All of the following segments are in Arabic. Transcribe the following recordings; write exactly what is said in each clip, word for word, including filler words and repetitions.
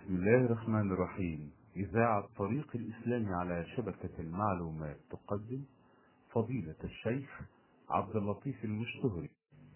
بسم الله الرحمن الرحيم. إذاعة طريق الإسلام على شبكة المعلومات تقدم فضيلة الشيخ عبد اللطيف المشتهري.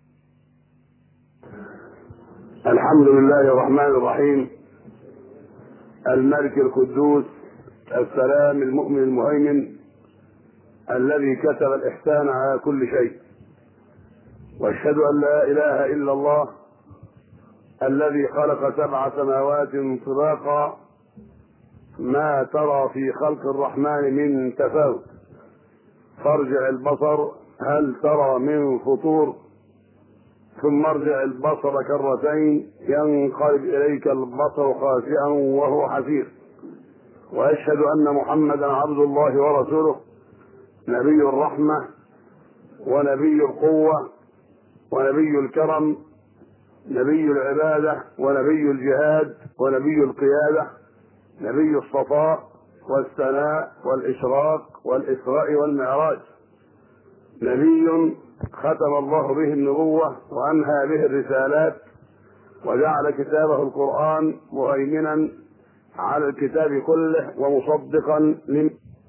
الحمد لله الرحمن الرحيم، الملك القدوس السلام المؤمن المهيمن الذي كتب الإحسان على كل شيء، واشهد أن لا إله إلا الله الذي خلق سبع سماوات طباقا ما ترى في خلق الرحمن من تفاوت، فارجع البصر هل ترى من فطور، ثم ارجع البصر كرتين ينقلب إليك البصر خاسئا وهو حسير. وأشهد أن محمدا عبد الله ورسوله، نبي الرحمة ونبي القوة ونبي الكرم، نبي العبادة ونبي الجهاد ونبي القيادة، نبي الصفاء والثناء والإشراق والإسراء والمعراج، نبي ختم الله به النبوة وأنهى به الرسالات، وجعل كتابه القرآن مهيمنا على الكتاب كله ومصدقا لم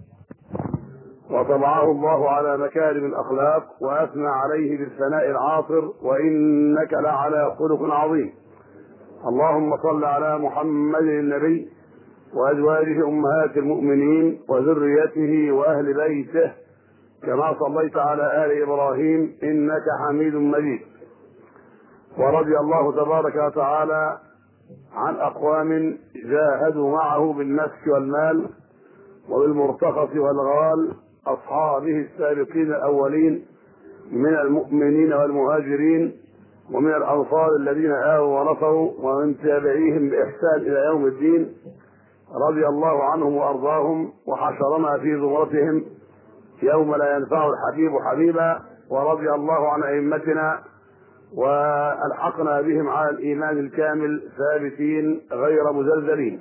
وطبعه الله على مكارم الأخلاق وأثنى عليه بالثناء العاطر، وإنك لعلى خلق عظيم. اللهم صل على محمد النبي وأزواجه أمهات المؤمنين وذريته وأهل بيته كما صليت على آل إبراهيم إنك حميد مجيد. ورضي الله تبارك وتعالى عن أقوام جاهدوا معه بالنفس والمال وبالمرتخص والغال، أصحابه السابقين الأولين من المؤمنين والمهاجرين ومن الأنصار الذين آووا ونصروا ومن تابعيهم بإحسان إلى يوم الدين. رضي الله عنهم وأرضاهم وحشرنا في زمرتهم يوم لا ينفع الحبيب حبيبا. ورضي الله عن أئمتنا والحقنا بهم على الإيمان الكامل ثابتين غير مزلزلين.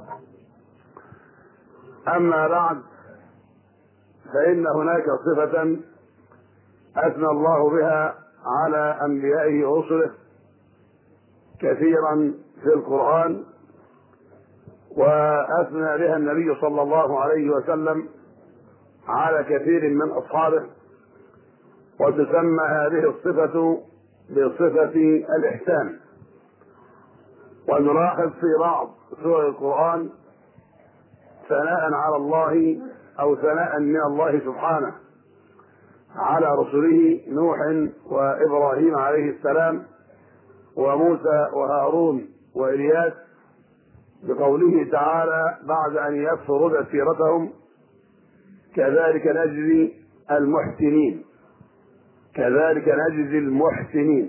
أما بعد، فإن هناك صفة أثنى الله بها على أنبيائه ورسله كثيرا في القرآن، وأثنى بها النبي صلى الله عليه وسلم على كثير من أصحابه، وتسمى هذه الصفة بصفة الإحسان. ونلاحظ في بعض سور القرآن ثناء على الله أو ثناء من الله سبحانه على رسله نوح وإبراهيم عليه السلام وموسى وهارون وإلياس، بقوله تعالى بعد أن يسرد سيرتهم: كذلك نجزي المحسنين، كذلك نجزي المحسنين.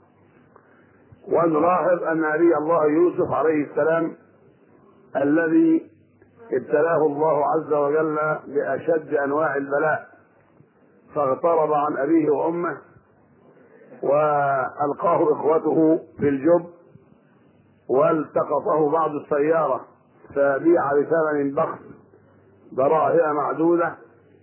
ونلاحظ أن نبي الله يوسف عليه السلام الذي ابتلاه الله عز وجل بأشد أنواع البلاء، فاغترب عن أبيه وأمه وألقاه إخوته في الجب، والتقطه بعض السيارة فبيع بثمن بخس دراهم معدودة،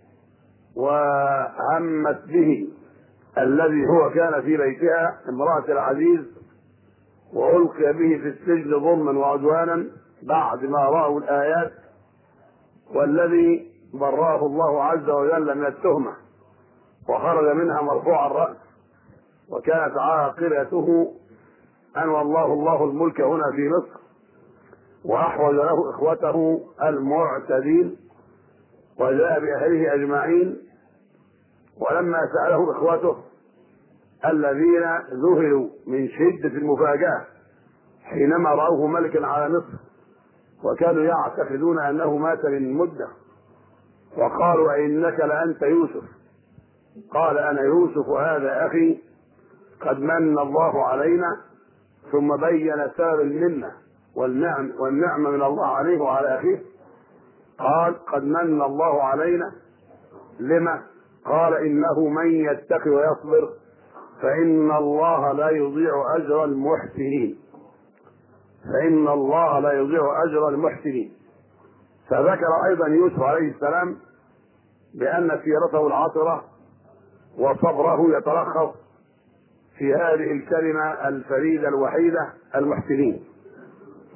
وهمت به الذي هو كان في بيتها امرأة العزيز، وألقي به في السجن ظلما وعدوانا بعد ما رأوا الآيات، والذي براه الله عز وجل من التهمة وخرج منها مرفوع الرأس، وكانت عاقبته أن والله الله الملك هنا في مصر، وأحوج له إخوته المعتدين وجاء بأهله أجمعين. ولما سأله إخوته الذين ذهلوا من شدة المفاجأة حينما رأوه ملكا على مصر، وكانوا يعتقدون أنه مات من مدة، وقالوا: أئنك لأنت يوسف؟ قال: أنا يوسف وهذا أخي، قد من الله علينا. ثم بين سبب المنة والنعم والنعمة من الله عليه وعلى أخيه. قال: قد من الله علينا. لما؟ قال: إنه من يتقي ويصبر فإن الله لا يضيع أجر المحسنين، فإن الله لا يضيع أجر المحسنين. فذكر أيضا يوسف عليه السلام بأن سيرته العطرة وصبره يتلخص في هذه الكلمة الفريدة الوحيدة: المحسنين.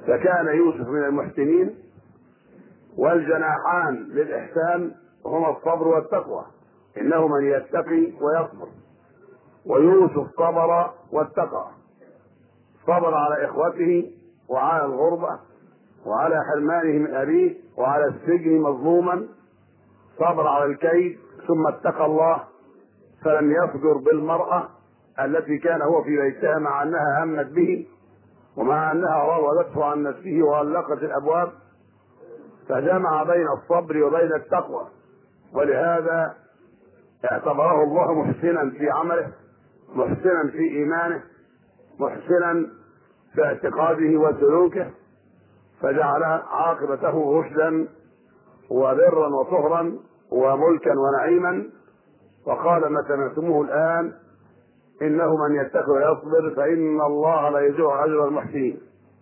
فكان يوسف من المحسنين. والجناحان للإحسان هما الصبر والتقوى، إنه من يتقي ويصبر. ويوسف صبر واتقى، صبر على إخوته وعلى الغربة وعلى حرمانه من أبيه وعلى السجن مظلوما، صبر على الكيد، ثم اتقى الله فلم يصبر بالمرأة التي كان هو في بيتها مع أنها همت به ومع أنها راودته عن نفسه وغلقت الأبواب، فجمع بين الصبر وبين التقوى. ولهذا اعتبره الله محسنا في عمله، محسنا في إيمانه، محسنا في اعتقاده وسلوكه، فجعل عاقبته رشدا وبرا وطهرا وملكا ونعيما. وقال ما سمعتموه الآن إنه من يتقي ويصبر فإن الله لا يضيع أجر المحسنين.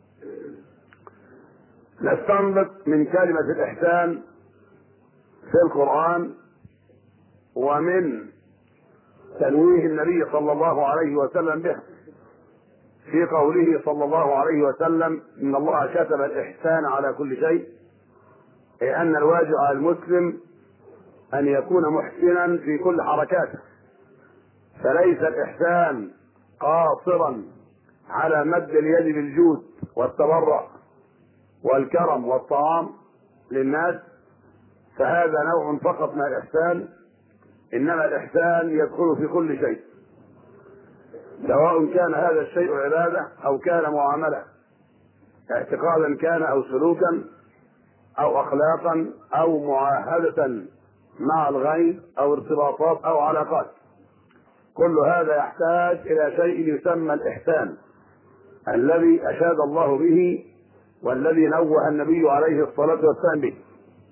نستنبط من كلمة الإحسان في القرآن ومن تنويه النبي صلى الله عليه وسلم به في قوله صلى الله عليه وسلم إن الله كتب الإحسان على كل شيء، أي أن الواجب على المسلم أن يكون محسنا في كل حركاته، فليس الإحسان قاصرا على مد اليد بالجود والتبرع والكرم والطعام للناس، فهذا نوع فقط من الإحسان، إنما الإحسان يدخل في كل شيء، سواء كان هذا الشيء عبادة أو كان معاملة، اعتقادا كان أو سلوكا أو أخلاقا أو معاهدة مع الغير أو ارتباطات أو علاقات. كل هذا يحتاج إلى شيء يسمى الإحسان الذي أشاد الله به والذي نوه النبي عليه الصلاة والسلام به.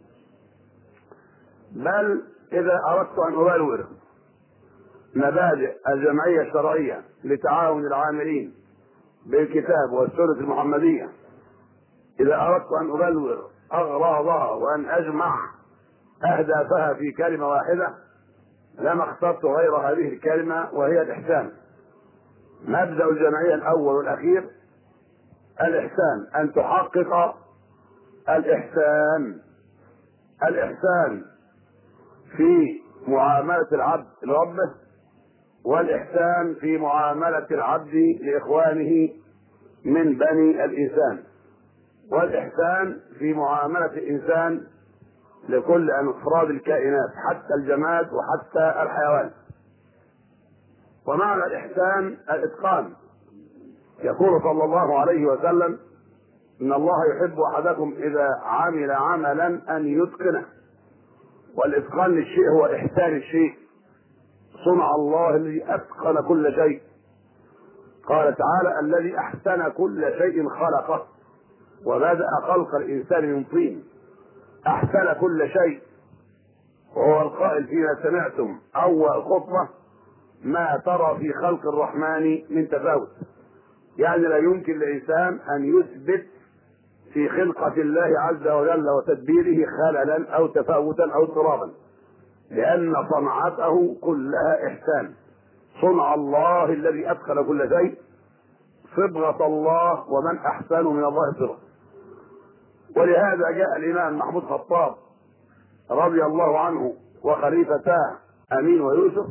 بل إذا أردت أن أبلور مبادئ الجمعية الشرعية لتعاون العاملين بالكتاب والسنة المحمدية، إذا أردت أن أبلور أغراضها وأن أجمع أهدافها في كلمة واحدة لما اخترت غير هذه الكلمة، وهي الإحسان. مبدأ الجمعية الأول والأخير الإحسان، أن تحقق الإحسان. الإحسان في معاملة العبد لربه، والإحسان في معاملة العبد لإخوانه من بني الإنسان، والإحسان في معاملة الإنسان لكل أفراد الكائنات حتى الجماد وحتى الحيوان. ومعنى الإحسان الإتقان. يقول صلى الله عليه وسلم إن الله يحب أحدكم إذا عمل عملا أن يتقنه. والإتقان للشيء هو إحسان الشيء، صنع الله الذي أتقن كل شيء. قال تعالى الذي أحسن كل شيء خلقه وبدأ خلق الإنسان من طين. أحسن كل شيء، وهو القائل فيما سمعتم أول خطبة ما ترى في خلق الرحمن من تفاوت. يعني لا يمكن للإنسان أن يثبت في خلقة الله عز وجل وتدبيره خللا أو تفاوتا أو اضطرابا، لأن صنعته كلها إحسان. صنع الله الذي أتقن كل شيء، صبغة الله، ومن أحسن من الله صبغة. ولهذا جاء الإمام محمود خطاب رضي الله عنه وخليفتاه أمين ويوسف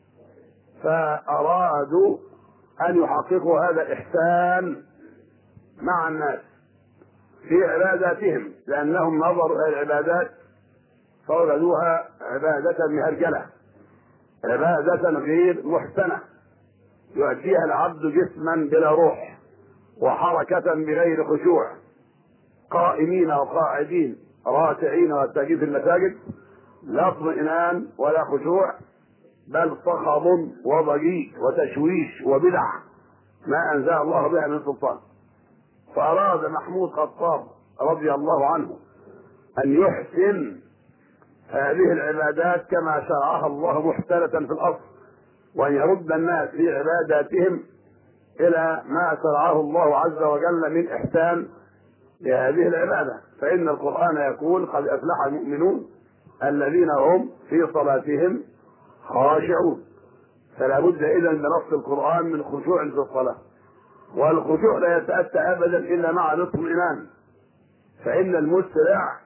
فأرادوا أن يحققوا هذا الإحسان مع الناس في عباداتهم، لأنهم نظروا إلى العبادات فوجدوها عبادة مهرجلة، عبادة غير محسنة يؤديها العبد جسما بلا روح وحركة بغير خشوع، قائمين وقاعدين راكعين وساجدين في المساجد، لا اطمئنان ولا خشوع، بل صخب وضجيج وتشويش وبدع ما أنزل الله بها من سلطان. فأراد محمود خطاب رضي الله عنه أن يحسن هذه العبادات كما شرعها الله محسنة في الأصل، وأن يرد الناس في عباداتهم إلى ما شرعه الله عز وجل من إحسان لهذه العبادة. فإن القرآن يقول قد أفلح المؤمنون الذين هم في صلاتهم خاشعون. فلا بد إذن بنص القرآن من خشوع في الصلاة، والخشوع لا يتأتى أبدا إلا مع الاطمئنان، فإن المسرع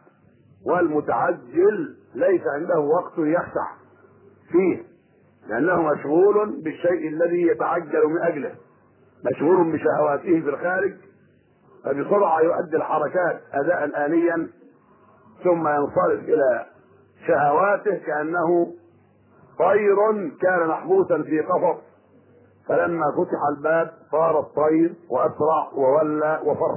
والمتعجل ليس عنده وقت يخشع فيه، لأنه مشغول بالشيء الذي يتعجل من أجله، مشغول بشهواته في الخارج، فبسرعة يؤدي الحركات أداء آنيا ثم ينصرف إلى شهواته كأنه طير كان محبوسا في قفص، فلما فتح الباب صار الطير وأسرع وولى وفر.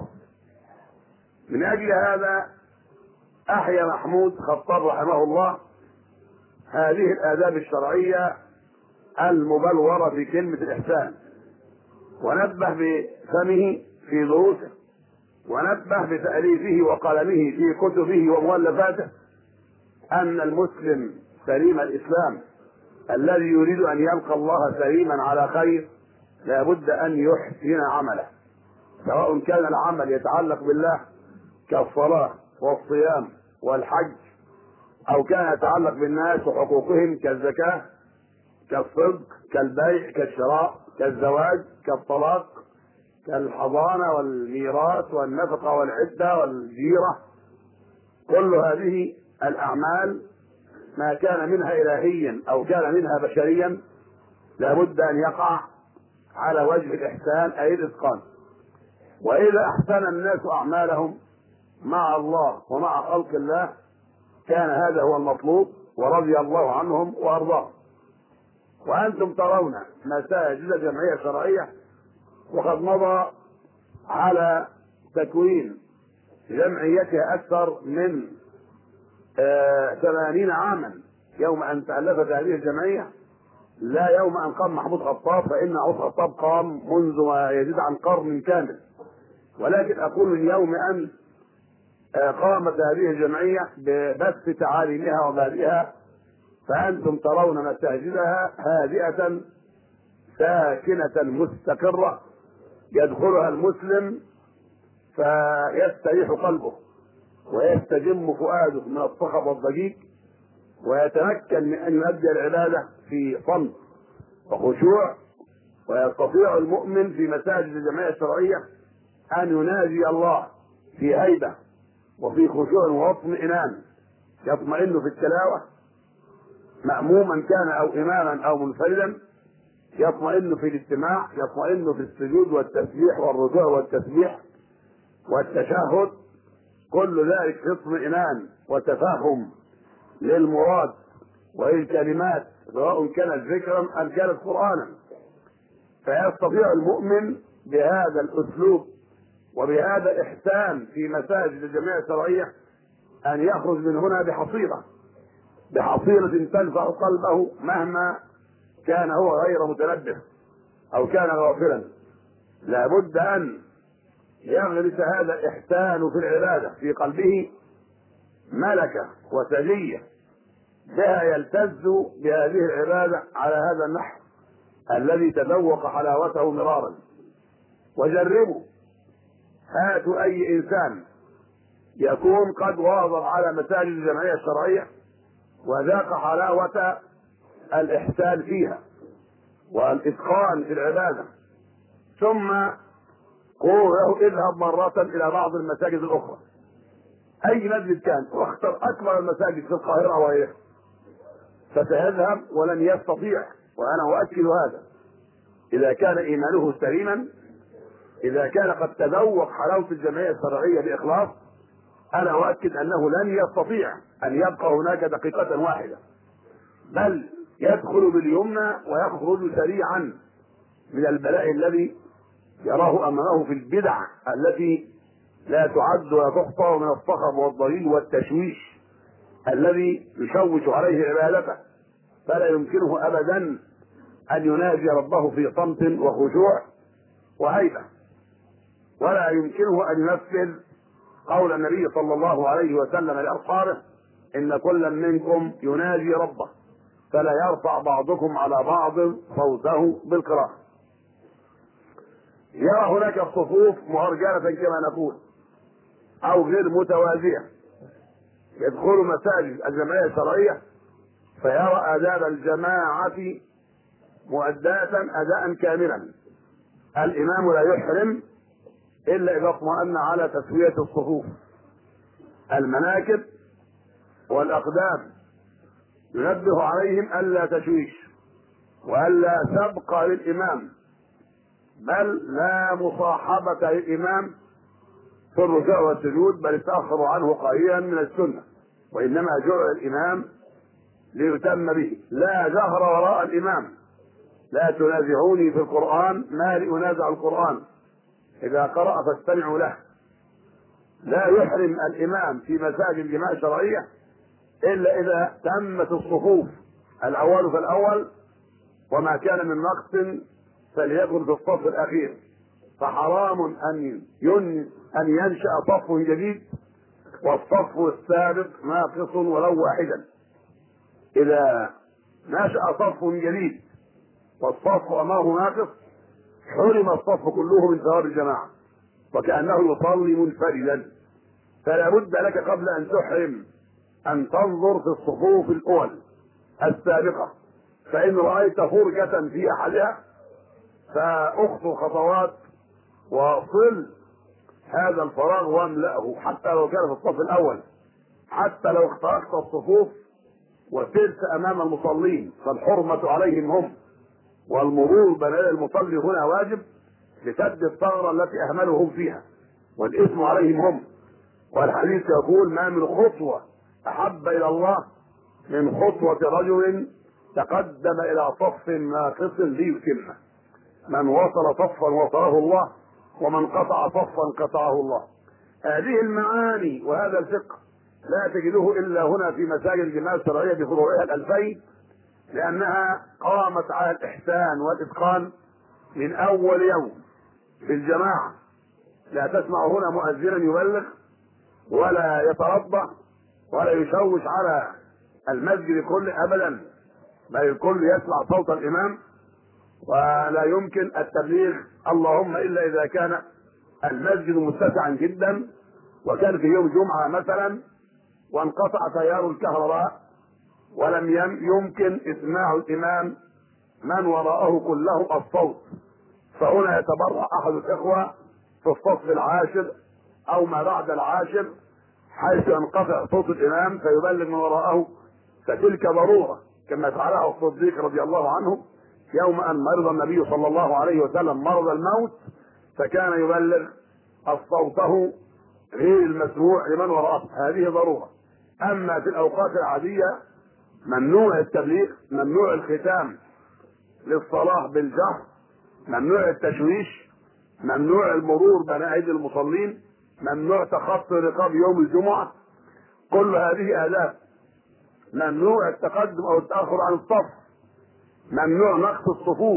من أجل هذا أحيا محمود خطاب رحمه الله هذه الآداب الشرعية المبلورة في كلمة الإحسان، ونبه بفمه في دروسه، ونبه بتأليفه وقلمه في كتبه ومؤلفاته أن المسلم سليم الإسلام الذي يريد أن يلقى الله سليما على خير لا بد أن يحسن عمله، سواء كان العمل يتعلق بالله كالصلاة والصيام والحج، أو كان يتعلق بالناس وحقوقهم كالزكاة كالصدق كالبيع كالشراء كالزواج كالطلاق كالحضانة والميراث والنفقة والعدة والجيرة. كل هذه الأعمال ما كان منها إلهيا أو كان منها بشريا لابد أن يقع على وجه الإحسان أي الإتقان. وإذا أحسن الناس أعمالهم مع الله ومع خلق الله كان هذا هو المطلوب، ورضي الله عنهم وأرضاهم. وأنتم ترون مساجد جمعية شرعية وقد مضى على تكوين جمعيتها أكثر من ثمانين عاما يوم أن تألفت هذه الجمعية، لا يوم أن قام محمود خطاب، فإن محمود خطاب قام منذ ما يزيد عن قرن كامل، ولكن أقول من يوم أن قامت هذه الجمعية ببث تعاليمها وبادئها فأنتم ترون مساجدها هادئة ساكنة مستقرة يدخلها المسلم فيستريح قلبه ويستجم فؤاده من الصخب والضجيج، ويتمكن من أن يؤدي العبادة في صمت وخشوع. ويستطيع المؤمن في مساجد الجمعية الشرعية أن يناجي الله في هيبة وفي خشوع واطمئنان، يطمئن في التلاوة مأموما كان أو إماما أو منفردا، يطمئن في الاستماع، يطمئن في السجود والتسبيح والركوع والتسبيح والتشهد، كل ذلك في اطمئنان وتفهم للمراد وللكلمات سواء كانت ذكرا أم كانت قرآنا. فيستطيع المؤمن بهذا الأسلوب وبهذا الإحسان في مساجد الجمعية الشرعية أن يخرج من هنا بحصيلة بحصيلة تنفع قلبه مهما كان هو غير متنبه أو كان غافلا. لابد أن يغرس هذا الإحسان في العبادة في قلبه ملكة وسجية بها يلتز بهذه العبادة على هذا النحو الذي تذوق حلاوته مرارا. وجربوا، هاتوا أي إنسان يكون قد واظب على مساجد الجمعية الشرعية وذاق حلاوة الإحسان فيها والإتقان في العبادة، ثم قولوا له اذهب مرة إلى بعض المساجد الأخرى أي مسجد كان، واختر أكبر المساجد في القاهرة وغيرها، فسيذهب ولن يستطيع. وأنا أؤكد هذا إذا كان إيمانه سليما، إذا كان قد تذوق حلاوة الجمعية الشرعية بإخلاص، أنا أؤكد أنه لن يستطيع أن يبقى هناك دقيقة واحدة، بل يدخل باليمنى ويخرج سريعا من البلاء الذي يراه أمامه في البدع التي لا تعد ولا تحصى، من الصخب والضليل والتشويش الذي يشوش عليه عبادته، فلا يمكنه أبدا أن يناجي ربه في صمت وخشوع وهيبة، ولا يمكنه أن ينفذ قول النبي صلى الله عليه وسلم لأصحابه إن كل منكم يناجي ربه فلا يرفع بعضكم على بعض صوته بالقراءة. يرى هناك الصفوف مهرجلة كما نقول أو غير متوازية، يدخل مساجد الجمعية الشرعية فيرى آداب الجماعة مؤداة أداء كاملا، الإمام لا يحرم إلا إذا اطمأن على تسوية الصفوف. المناكب والأقدام ينبه عليهم ألا تشويش وألا سبق للإمام، بل لا مصاحبة للإمام في الركوع والسجود، بل التأخر عنه قليلا من السنة، وإنما جعل الإمام ليتم به. لا جهر وراء الإمام، لا تنازعوني في القرآن ما لي أنازع القرآن، إذا قرأ فاستمعوا له. لا يحرم الإمام في مساجد الجماعة الشرعية إلا إذا تمت الصفوف الأول فالأول، وما كان من نقص فليكن في الصف الأخير، فحرام أن ين أن ينشأ صف جديد والصف السابق ناقص ولو واحدا. إذا نشأ صف جديد والصف أمامه ناقص حرم الصف كله من ثواب الجماعة، وكأنه يصلي منفردا. فلا بد لك قبل أن تحرم أن تنظر في الصفوف الأول السابقة، فإن رأيت فرجة في أحدها فأخطو خطوات وصل هذا الفراغ واملأه، حتى لو كان في الصف الأول، حتى لو اخترقت الصفوف وسرت أمام المصلين، فالحرمة عليهم هم، والمرور بين المصلي هنا واجب لسد الثغرة التي أهملهم فيها، والإثم عليهم هم. والحديث يقول: ما من خطوة أحب إلى الله من خطوة رجل تقدم إلى صف ناقص ليتمه. من وصل صفا وصله الله، ومن قطع صفا قطعه الله. هذه المعاني وهذا الفقه لا تجده إلا هنا في مساجد الجماعة الشرعية بفروعها الألفين، لأنها قامت على الإحسان والإتقان من أول يوم في الجماعة. لا تسمع هنا مؤذنا يبلغ ولا يترضى ولا يشوش على المسجد كله أبدا، بل الكل يسمع صوت الإمام، ولا يمكن التبليغ اللهم إلا إذا كان المسجد متسعا جدا، وكان في يوم جمعة مثلا وانقطع تيار الكهرباء ولم يمكن إسماع الإمام من وراءه كله الصوت، فهنا يتبرع أحد الإخوة في الصف العاشر أو ما بعد العاشر حيث ينقطع صوت الإمام فيبلغ من وراءه، فتلك ضرورة، كما فعله الصديق رضي الله عنه يوم أن مرض النبي صلى الله عليه وسلم مرض الموت، فكان يبلغ صوته غير المسموع لمن وراءه. هذه ضرورة. أما في الأوقات العادية ممنوع التبليغ، ممنوع الختام للصلاة بالجهر، ممنوع التشويش، ممنوع المرور بين أيدي المصلين، ممنوع تخطي رقاب يوم الجمعة، كل هذه آداب. ممنوع التقدم أو التأخر عن الصف، ممنوع نقص الصفوف،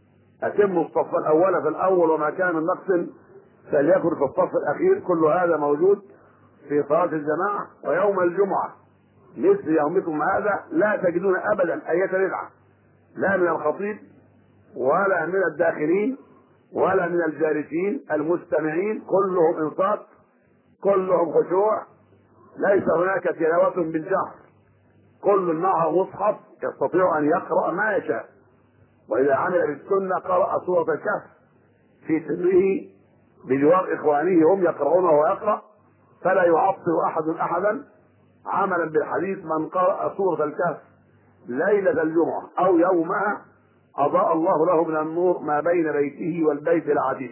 أتم الصف الأول في الأول وما كان من نقص فليكن في الصف الأخير. كل هذا موجود في صلاة الجماعة. ويوم الجمعة مثل يومكم هذا لا تجدون أبدا أي بدعة، لا من الخطيب ولا من الداخلين ولا من الجالسين المستمعين، كلهم انصات، كلهم خشوع، ليس هناك تلاوة بالجهر، كل معه مصحف يستطيع أن يقرأ ما يشاء. وإذا عمل بالسنة قرأ سورة الكهف في سره بجوار إخوانه هم يقرؤون وهو يقرأ، فلا يعطل أحد أحدا، عملا بالحديث: من قرأ سورة الكهف ليلة الجمعة أو يومها أضاء الله له من النور ما بين بيته والبيت العتيق،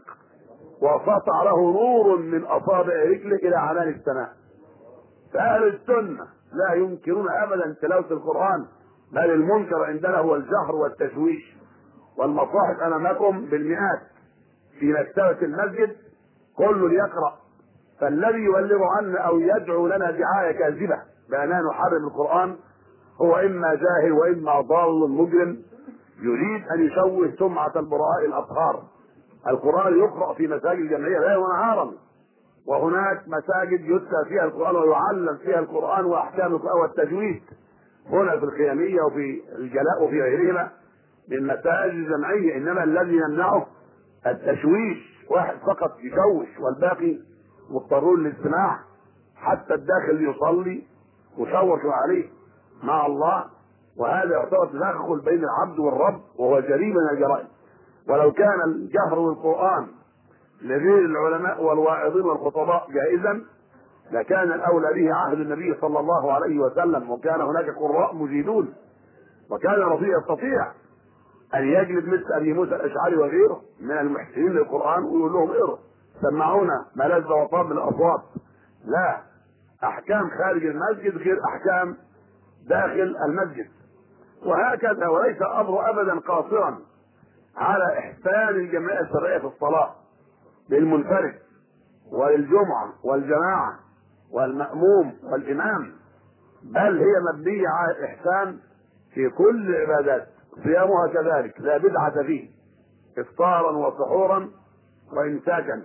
وسطع له نور من أصابع رجله إلى عنان السماء. فأهل السنة لا ينكرون أبدا تلاوة القرآن، بل المنكر عندنا هو الجهر والتشويش. والمصاحف أمامكم بالمئات في مكتبة المسجد، كل يقرأ، فالذي يبلغ عنا أو يدعو لنا دعاية كاذبة بأننا نحرم القرآن هو إما جاهل وإما ضال مجرم يريد أن يشوه سمعة البراء الأطهار. القرآن يقرأ في مساجد الجمعية ليلا ونهارا، وهناك مساجد يتلى فيها القرآن ويعلم فيها القرآن وأحكام القرآن والتجويد، هنا في الخيامية وفي الجلاء وفي غيرهما من مساجد الجمعية. إنما الذي يمنعه التشويش، واحد فقط يشوش والباقي مضطرون للاستماع، حتى الداخل يصلي مشوش عليه مع الله، وهذا يعتبر تدخل بين العبد والرب وهو جريمة من الجرائم. ولو كان الجهر بالقرآن لغير العلماء والواعظين والخطباء جائزا لكان الأولى به عهد النبي صلى الله عليه وسلم، وكان هناك قراء مجيدون، وكان الرسول يستطيع أن يجلب مثل أبي موسى الأشعري وغيره من المحسنين للقرآن ويقول لهم اقروا سمعونا ما لذ وطاب من الأصوات. لا، أحكام خارج المسجد غير أحكام داخل المسجد. وهكذا، وليس الأمر أبدا قاصرا على إحسان الجمعية الشرعية في الصلاة للمنفرد وللجمعة والجماعة والمأموم والإمام، بل هي مبنية على الإحسان في كل العبادات. صيامها كذلك لا بدعة فيه، إفطارا وسحورا وإمساكا.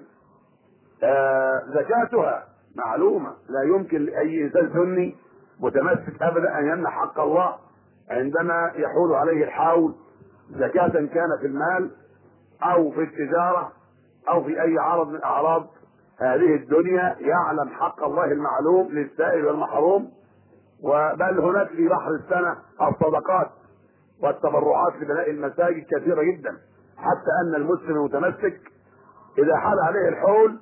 آه زكاتها معلومة، لا يمكن لأي إنسان سني متمسك أبدا أن يمنع حق الله عندما يحول عليه الحول، زكاة كان في المال أو في التجارة أو في أي عرض من أعراض هذه الدنيا. يعلم حق الله المعلوم للسائل والمحروم. وبل هناك في بحر السنة الصدقات والتبرعات لبناء المساجد كثيرة جدا، حتى أن المسلم المتمسك إذا حال عليه الحول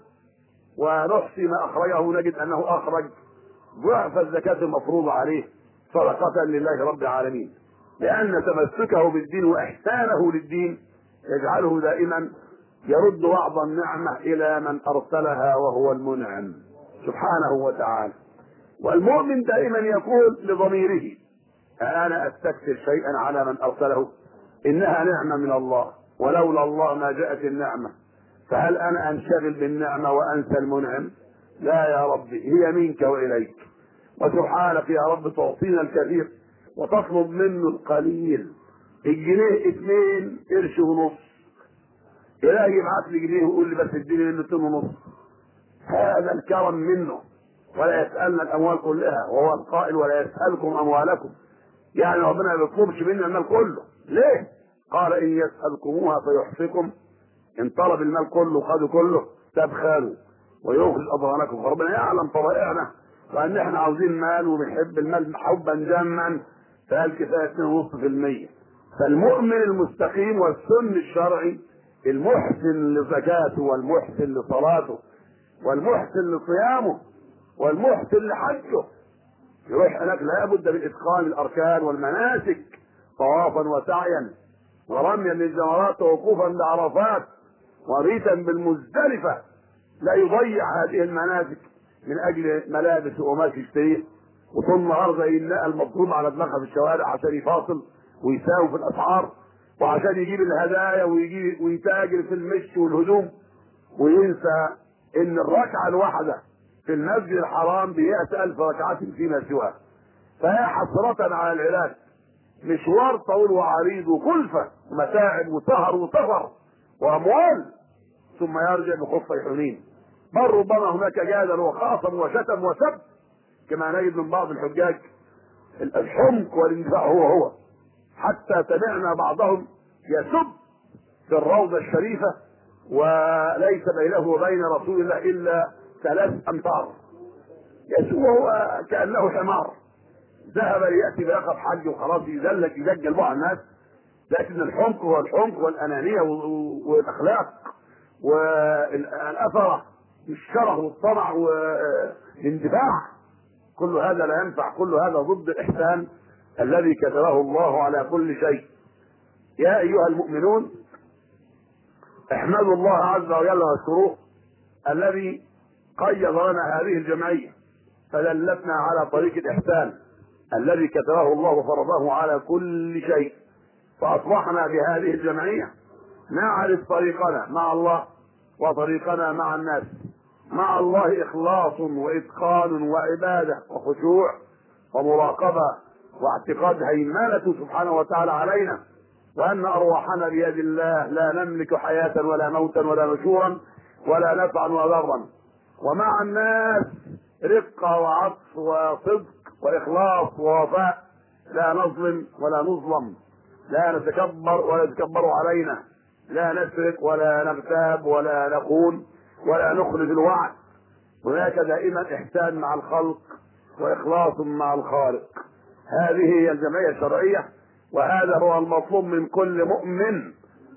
ونحصي ما أخرجه نجد أنه أخرج ضعف الزكاة المفروضة عليه صدقة لله رب العالمين، لأن تمسكه بالدين وإحسانه للدين يجعله دائما يرد بعض النعمة إلى من أرسلها وهو المنعم سبحانه وتعالى. والمؤمن دائما يقول لضميره أنا أستكثر شيئا على من أرسله؟ إنها نعمة من الله، ولولا الله ما جاءت النعمة، فهل أنا أنشغل بالنعمة وأنسى المنعم؟ لا يا ربي، هي منك وإليك، وسبحانك يا رب تعطينا الكثير وتطلب منه القليل. الجنيه اتنين قرش ونص، إلهي يبعث لي جنيه ويقول لي بس اديني منه اتنين ونص. هذا الكرم منه، ولا يسألنا الأموال كلها، وهو القائل ولا يسألكم أموالكم. يعني ربنا ما بيطلبش منا المال كله. ليه؟ قال إن يسألكموها فيحصكم، إن طلب المال كله خدوا كله تبخلوا ويخرج أضغانكم. فربنا يعلم طبائعنا وأن احنا عاوزين مال وبنحب المال حبا جما، فقال كفاية اتنين ونص في المية. فالمؤمن المستقيم والسن الشرعي المحسن لزكاته والمحسن لصلاته والمحسن لصيامه والمحسن لحجه يروح هناك لابد من اتقان الاركان والمناسك، طوافا وسعيا ورميا للجمرات ووقوفا بعرفات وبيتا بالمزدلفه. لا يضيع هذه المناسك من اجل ملابس وقماش يشتريه وطول النهار زي النقل المضروب على دماغها في الشوارع عشان يفاصل ويساوي في الاسعار وعشان يجيب الهدايا ويجي ويتاجر في المشي والهدوم، وينسى ان الركعه الواحده في المسجد الحرام بمئة ألف ركعة فيما سواه. فهي حسرة على العلاج، مشوار طويل وعريض وكلفة ومتاعب وسهر وسفر وأموال، ثم يرجع بخفة حنين. بل ربما هناك جادل وخاصم وشتم وسب كما نجد من بعض الحجاج. الحمق والاندفاع هو هو، حتى سمعنا بعضهم يسب في الروضة الشريفة وليس بينه وبين رسول الله إلا ثلاث أمتار، يسوه كأنه حمار ذهب ليأتي بلقب حج وخلاص يزلك يزجل بعض الناس. لكن الحمق هو الحمق والأنانية والأخلاق والأثرة والشره والطمع والاندفاع، كل هذا لا ينفع، كل هذا ضد الإحسان الذي كتبه الله على كل شيء. يا أيها المؤمنون احمدوا الله عز وجل واشكروه الذي قيض لنا هذه الجمعية فدلتنا على طريق الإحسان الذي كتبه الله وفرضه على كل شيء، فأصبحنا بهذه الجمعية نعرف طريقنا مع الله وطريقنا مع الناس. مع الله إخلاص وإتقان وعبادة وخشوع ومراقبة واعتقاد هيمنته سبحانه وتعالى علينا، وأن أرواحنا بيد الله لا نملك حياة ولا موتا ولا نشورا ولا نفعا ولا ضرا. ومع الناس رقة وعطف وصدق وإخلاص ووفاء، لا نظلم ولا نظلم، لا نتكبر ولا يتكبروا علينا، لا نسرق ولا نغتاب ولا نخون ولا نخلف الوعد. هناك دائما إحسان مع الخلق وإخلاص مع الخالق. هذه هي الجمعية الشرعية، وهذا هو المطلوب من كل مؤمن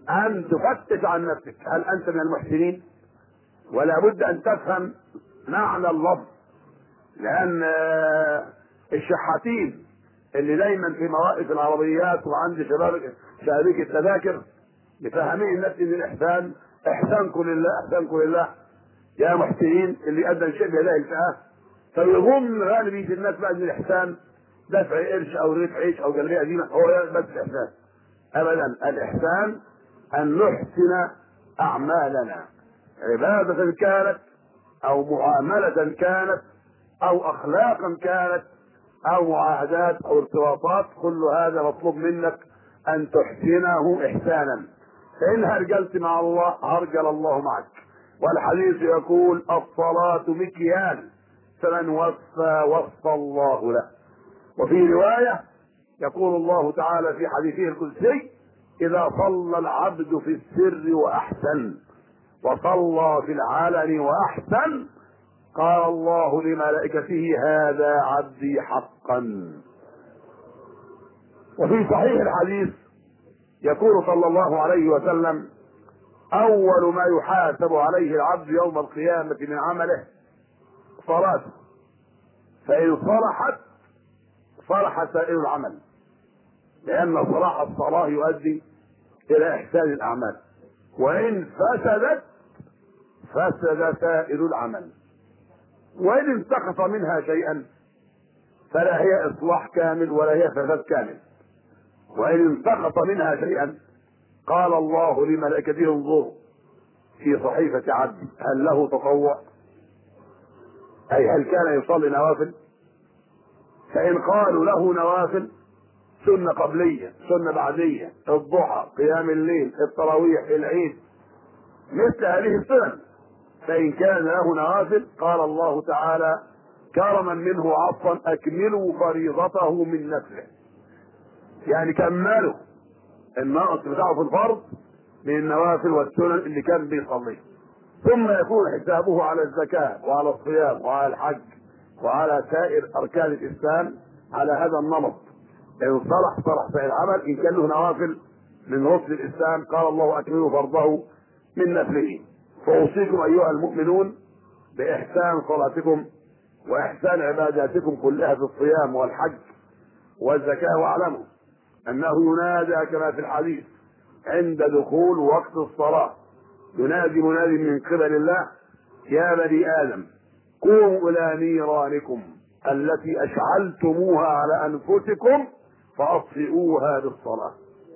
أن تفتش عن نفسك، هل أنت من المحسنين؟ ولا بد أن تفهم معنى اللفظ، لأن الشحاتين اللي دايما في مواقف العربيات وعند شباب شبابيك التذاكر بفهمين الناس ان الاحسان احسانكم لله احسانكم لله يا محسنين، اللي ادى شيء بهذه الفئه، فيظن غالبيه الناس بقى ان الاحسان دفع قرش او رغيف عيش او جلبيه قديمه هو بس الاحسان. ابدا، الاحسان ان نحسن اعمالنا، عباده كانت او معامله كانت او اخلاقا كانت او معاهدات او ارتباطات، كل هذا مطلوب منك ان تحسنه احسانا. فان هرجلت مع الله هرجل الله معك. والحديث يقول الصلاة مكيال فمن وفى وفى الله له. وفي رواية يقول الله تعالى في حديثه القدسي اذا صلى العبد في السر واحسن وصلى في العلن واحسن قال الله لملائكته هذا عبدي حقا. وفي صحيح الحديث يقول صلى الله عليه وسلم اول ما يحاسب عليه العبد يوم القيامة من عمله صلاته، فإن صلحت صلح سائر العمل، لأن صلاح الصلاة يؤدي إلى إحسان الأعمال، وإن فسدت فسد سائر العمل، وإن انتقص منها شيئا فلا هي إصلاح كامل ولا هي فساد كامل. وإن انتقص منها شيئا قال الله لملائكته انظروا في صحيفة عبدي هل له تطوع، أي هل كان يصلي نوافل؟ فإن قالوا له نوافل سنة قبلية سنة بعدية الضحى قيام الليل التراويح العيد مثل هذه السنن، فإن كان له نوافل قال الله تعالى كرما منه عطفا أكملوا فريضته من نفله، يعني كملوا النقص بتاعه في الفرض من النوافل والسنن اللي كان بيصليه. ثم يكون حسابه على الزكاة وعلى الصيام وعلى الحج وعلى سائر أركان الإسلام على هذا النمط. إن صلح صلح سائر العمل، إن كان له نوافل من رسل الإسلام قال الله أكملوا فرضه من نفله. فأوصيكم أيها المؤمنون بإحسان صلاتكم وإحسان عباداتكم كلها في الصيام والحج والزكاة، واعلموا أنه ينادى كما في الحديث عند دخول وقت الصلاة، ينادي منادي من قبل الله يا بني آدم قوموا إلى نيرانكم التي أشعلتموها على أنفسكم فأطفئوها بالصلاة.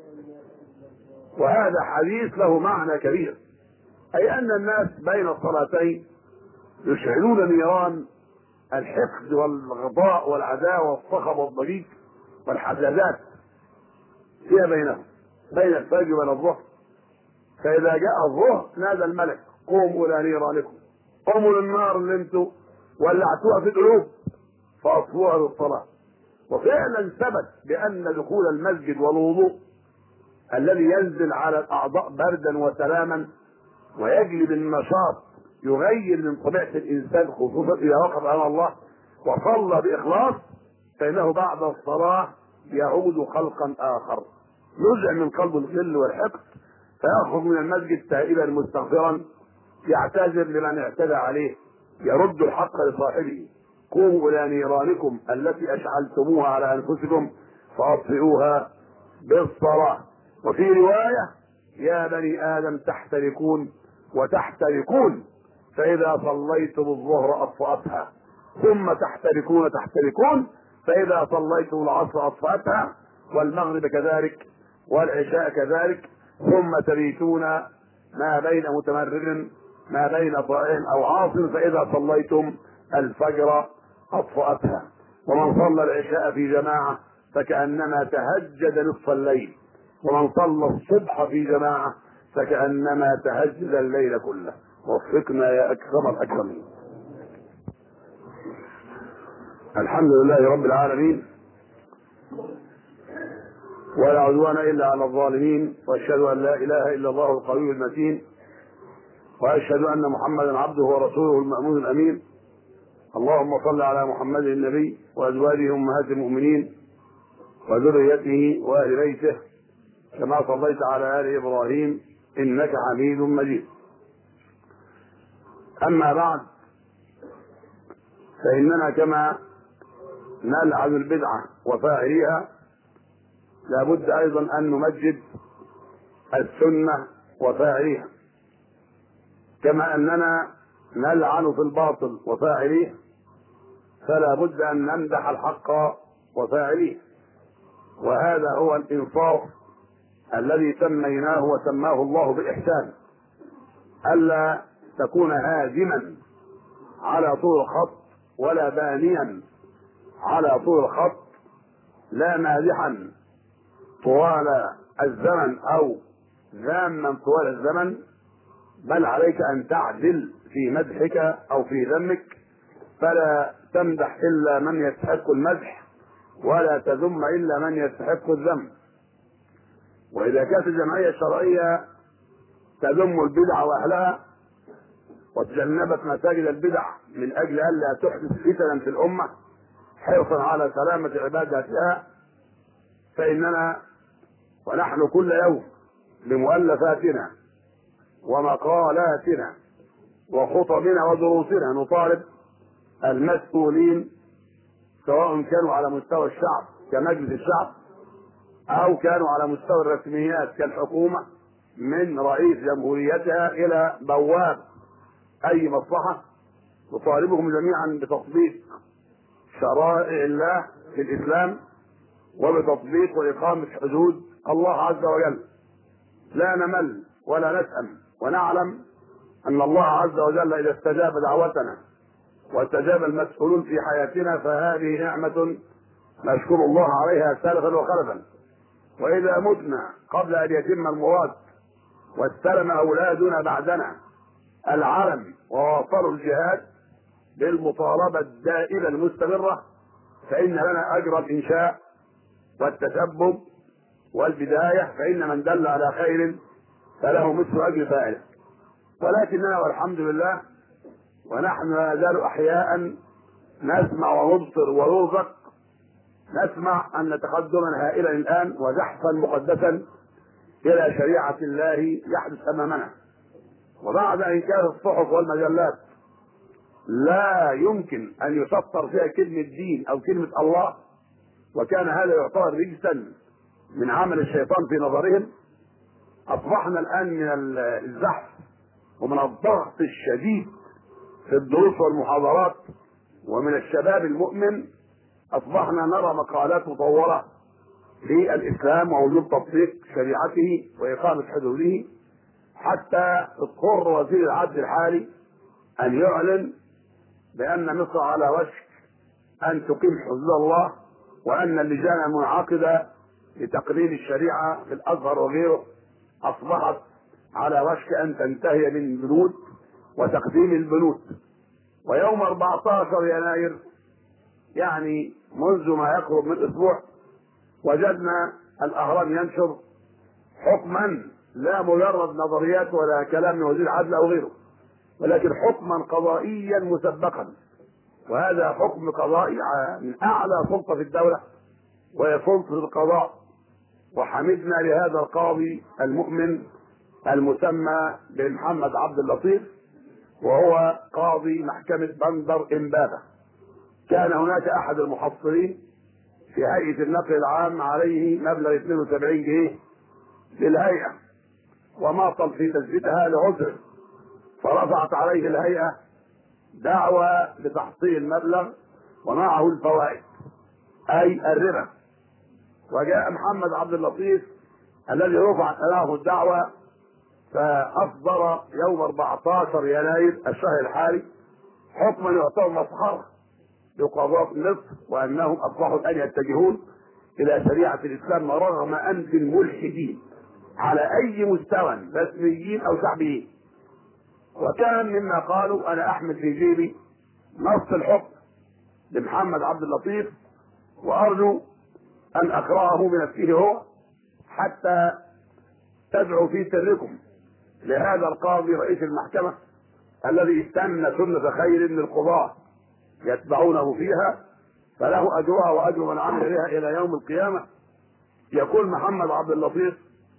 وهذا حديث له معنى كبير، أي أن الناس بين الصلاتين يشعلون نيران الحقد والغضاء والعداوة والصخب والضجيج والحزازات فيها بينهم بين الفجر وبين الظهر. فإذا جاء الظهر نادى الملك قوموا إلى نيرانكم، قوموا للنار اللي انتم ولعتوها في القلوب فأطفوها بالصلاة. وفعلا ثبت بأن دخول المسجد والوضوء الذي ينزل على الأعضاء بردا وسلاما ويجلب النشاط يغير من طبيعة الإنسان، خصوصا إذا وقف أمام الله وصلى بإخلاص، فإنه بعد الصلاة يعود خلقا آخر يزع من قلب الغل والحقد، فيخرج من المسجد تائبا مستغفرا يعتذر لمن اعتدى عليه، يرد الحق لصاحبه. قوموا إلى نيرانكم التي أشعلتموها على أنفسكم فأطفئوها بالصلاة. وفي رواية يا بني آدم تحترقون وتحترقون فإذا صليتم الظهر أطفأتها، ثم تحترقون تحترقون فإذا صليتم العصر أطفأتها، والمغرب كذلك والعشاء كذلك، ثم تبيتون ما بين متمرد ما بين طائع أو عاصم فإذا صليتم الفجر أطفأتها. ومن صلى العشاء في جماعة فكأنما تهجد نصف الليل، ومن صلى الصبح في جماعة فكأنما تهجد الليل كله. وفقنا يا أكرم الأكرمين. الحمد لله رب العالمين، ولا عدوان إلا على الظالمين، وأشهد أن لا إله إلا الله القوي المتين، وأشهد أن محمدا عبده ورسوله المأمون الأمين. اللهم صل على محمد النبي وأزواجه أمهات المؤمنين وذريته وأهل بيته كما صليت على آل إبراهيم إنك حميد مجيد. أما بعد، فإننا كما نلعن البدعة وفاعليها لابد أيضا أن نمجد السنة وفاعليها، كما أننا نلعن في الباطل وفاعليه فلا بد أن نمدح الحق وفاعليه. وهذا هو الإنصاف الذي سميناه وسماه الله بالإحسان، ألا تكون هادما على طول الخط ولا بانيا على طول الخط، لا مادحا طوال الزمن أو ذاما طوال الزمن، بل عليك أن تعدل في مدحك أو في ذمك، فلا تمدح إلا من يستحق المدح ولا تذم إلا من يستحق الذم. وإذا كانت الجمعية الشرعية تذم البدع وأهلها وتجنبت مساجد البدع من أجل ألا تحدث فتنا في الأمة حرصا على سلامة عباداتها، فإننا ونحن كل يوم بمؤلفاتنا ومقالاتنا وخطبنا ودروسنا نطالب المسؤولين، سواء كانوا على مستوى الشعب كمجلس الشعب أو كانوا على مستوى الرسميات كالحكومة، من رئيس جمهوريتها إلى بواب أي مصلحة، نطالبهم جميعا بتطبيق شرائع الله في الإسلام وبتطبيق وإقامة حدود الله عز وجل. لا نمل ولا نسأم، ونعلم أن الله عز وجل إذا استجاب دعوتنا واستجاب المسؤولون في حياتنا فهذه نعمة نشكر الله عليها سلفا وخلفا. وإذا متنا قبل أن يتم المراد واستلم أولادنا بعدنا العلم وواصلوا الجهاد بالمطالبة الدائمة المستمرة، فإن لنا أجر الإنشاء والتسبب والبداية، فإن من دل على خير فله مثل أجر فاعله. ولكننا والحمد لله ونحن لا نزال أحياء نسمع ونبصر ونرزق، نسمع أن تقدما هائلا الآن وزحفا مقدسا إلى شريعة الله يحدث أمامنا. وبعد أن كانت الصحف والمجلات لا يمكن أن يسطر فيها كلمة دين أو كلمة الله، وكان هذا يعتبر رجسا من عمل الشيطان في نظرهم، أصبحنا الآن من الزحف ومن الضغط الشديد في الدروس والمحاضرات ومن الشباب المؤمن أصبحنا نرى مقالات مطورة في الإسلام ووجوب تطبيق شريعته وإقامة حدوده، حتى اضطر وزير العدل الحالي أن يعلن بأن مصر على وشك أن تقيم حدود الله، وأن اللجان المنعقدة لتقرير الشريعة في الأزهر وغيره أصبحت على وشك أن تنتهي من بنود وتقديم البنود. ويوم أربعة عشر يناير، يعني منذ ما يقرب من أسبوع، وجدنا الأهرام ينشر حكما لا مجرد نظريات ولا كلام من وزير العدل أو غيره، ولكن حكما قضائيا مسبقا. وهذا حكم قضائي من أعلى سلطة في الدولة وهي سلطة القضاء. وحمدنا لهذا القاضي المؤمن المسمى بمحمد عبد اللطيف، وهو قاضي محكمة بندر إمبابة. كان هناك أحد المحصلين في هيئة النقل العام عليه مبلغ اثنين وسبعين جنيه للهيئة، وماطل في تثبيتها لعذر، فرفعت عليه الهيئة دعوى بتحصيل المبلغ ومعه الفوائد أي الربا. وجاء محمد عبد اللطيف الذي رفعت له الدعوى فأصدر يوم أربعة عشر يناير الشهر الحالي حكما يعتبر مسخرة لقضاة مصر، وأنهم أصبحوا أن يتجهون إلى شريعة الإسلام رغم أنف الملحدين على أي مستوى، رسميين أو شعبيين. وكان مما قالوا أنا أحمل في جيبي نص الحكم لمحمد عبد اللطيف وأرجو أن أقرأه بنفسه هو حتى تدعو في سركم لهذا القاضي رئيس المحكمة الذي استنى سنة خير من القضاة يتبعونه فيها، فله أجرها وأجر من عمل بها إلى يوم القيامة. يقول محمد عبد اللطيف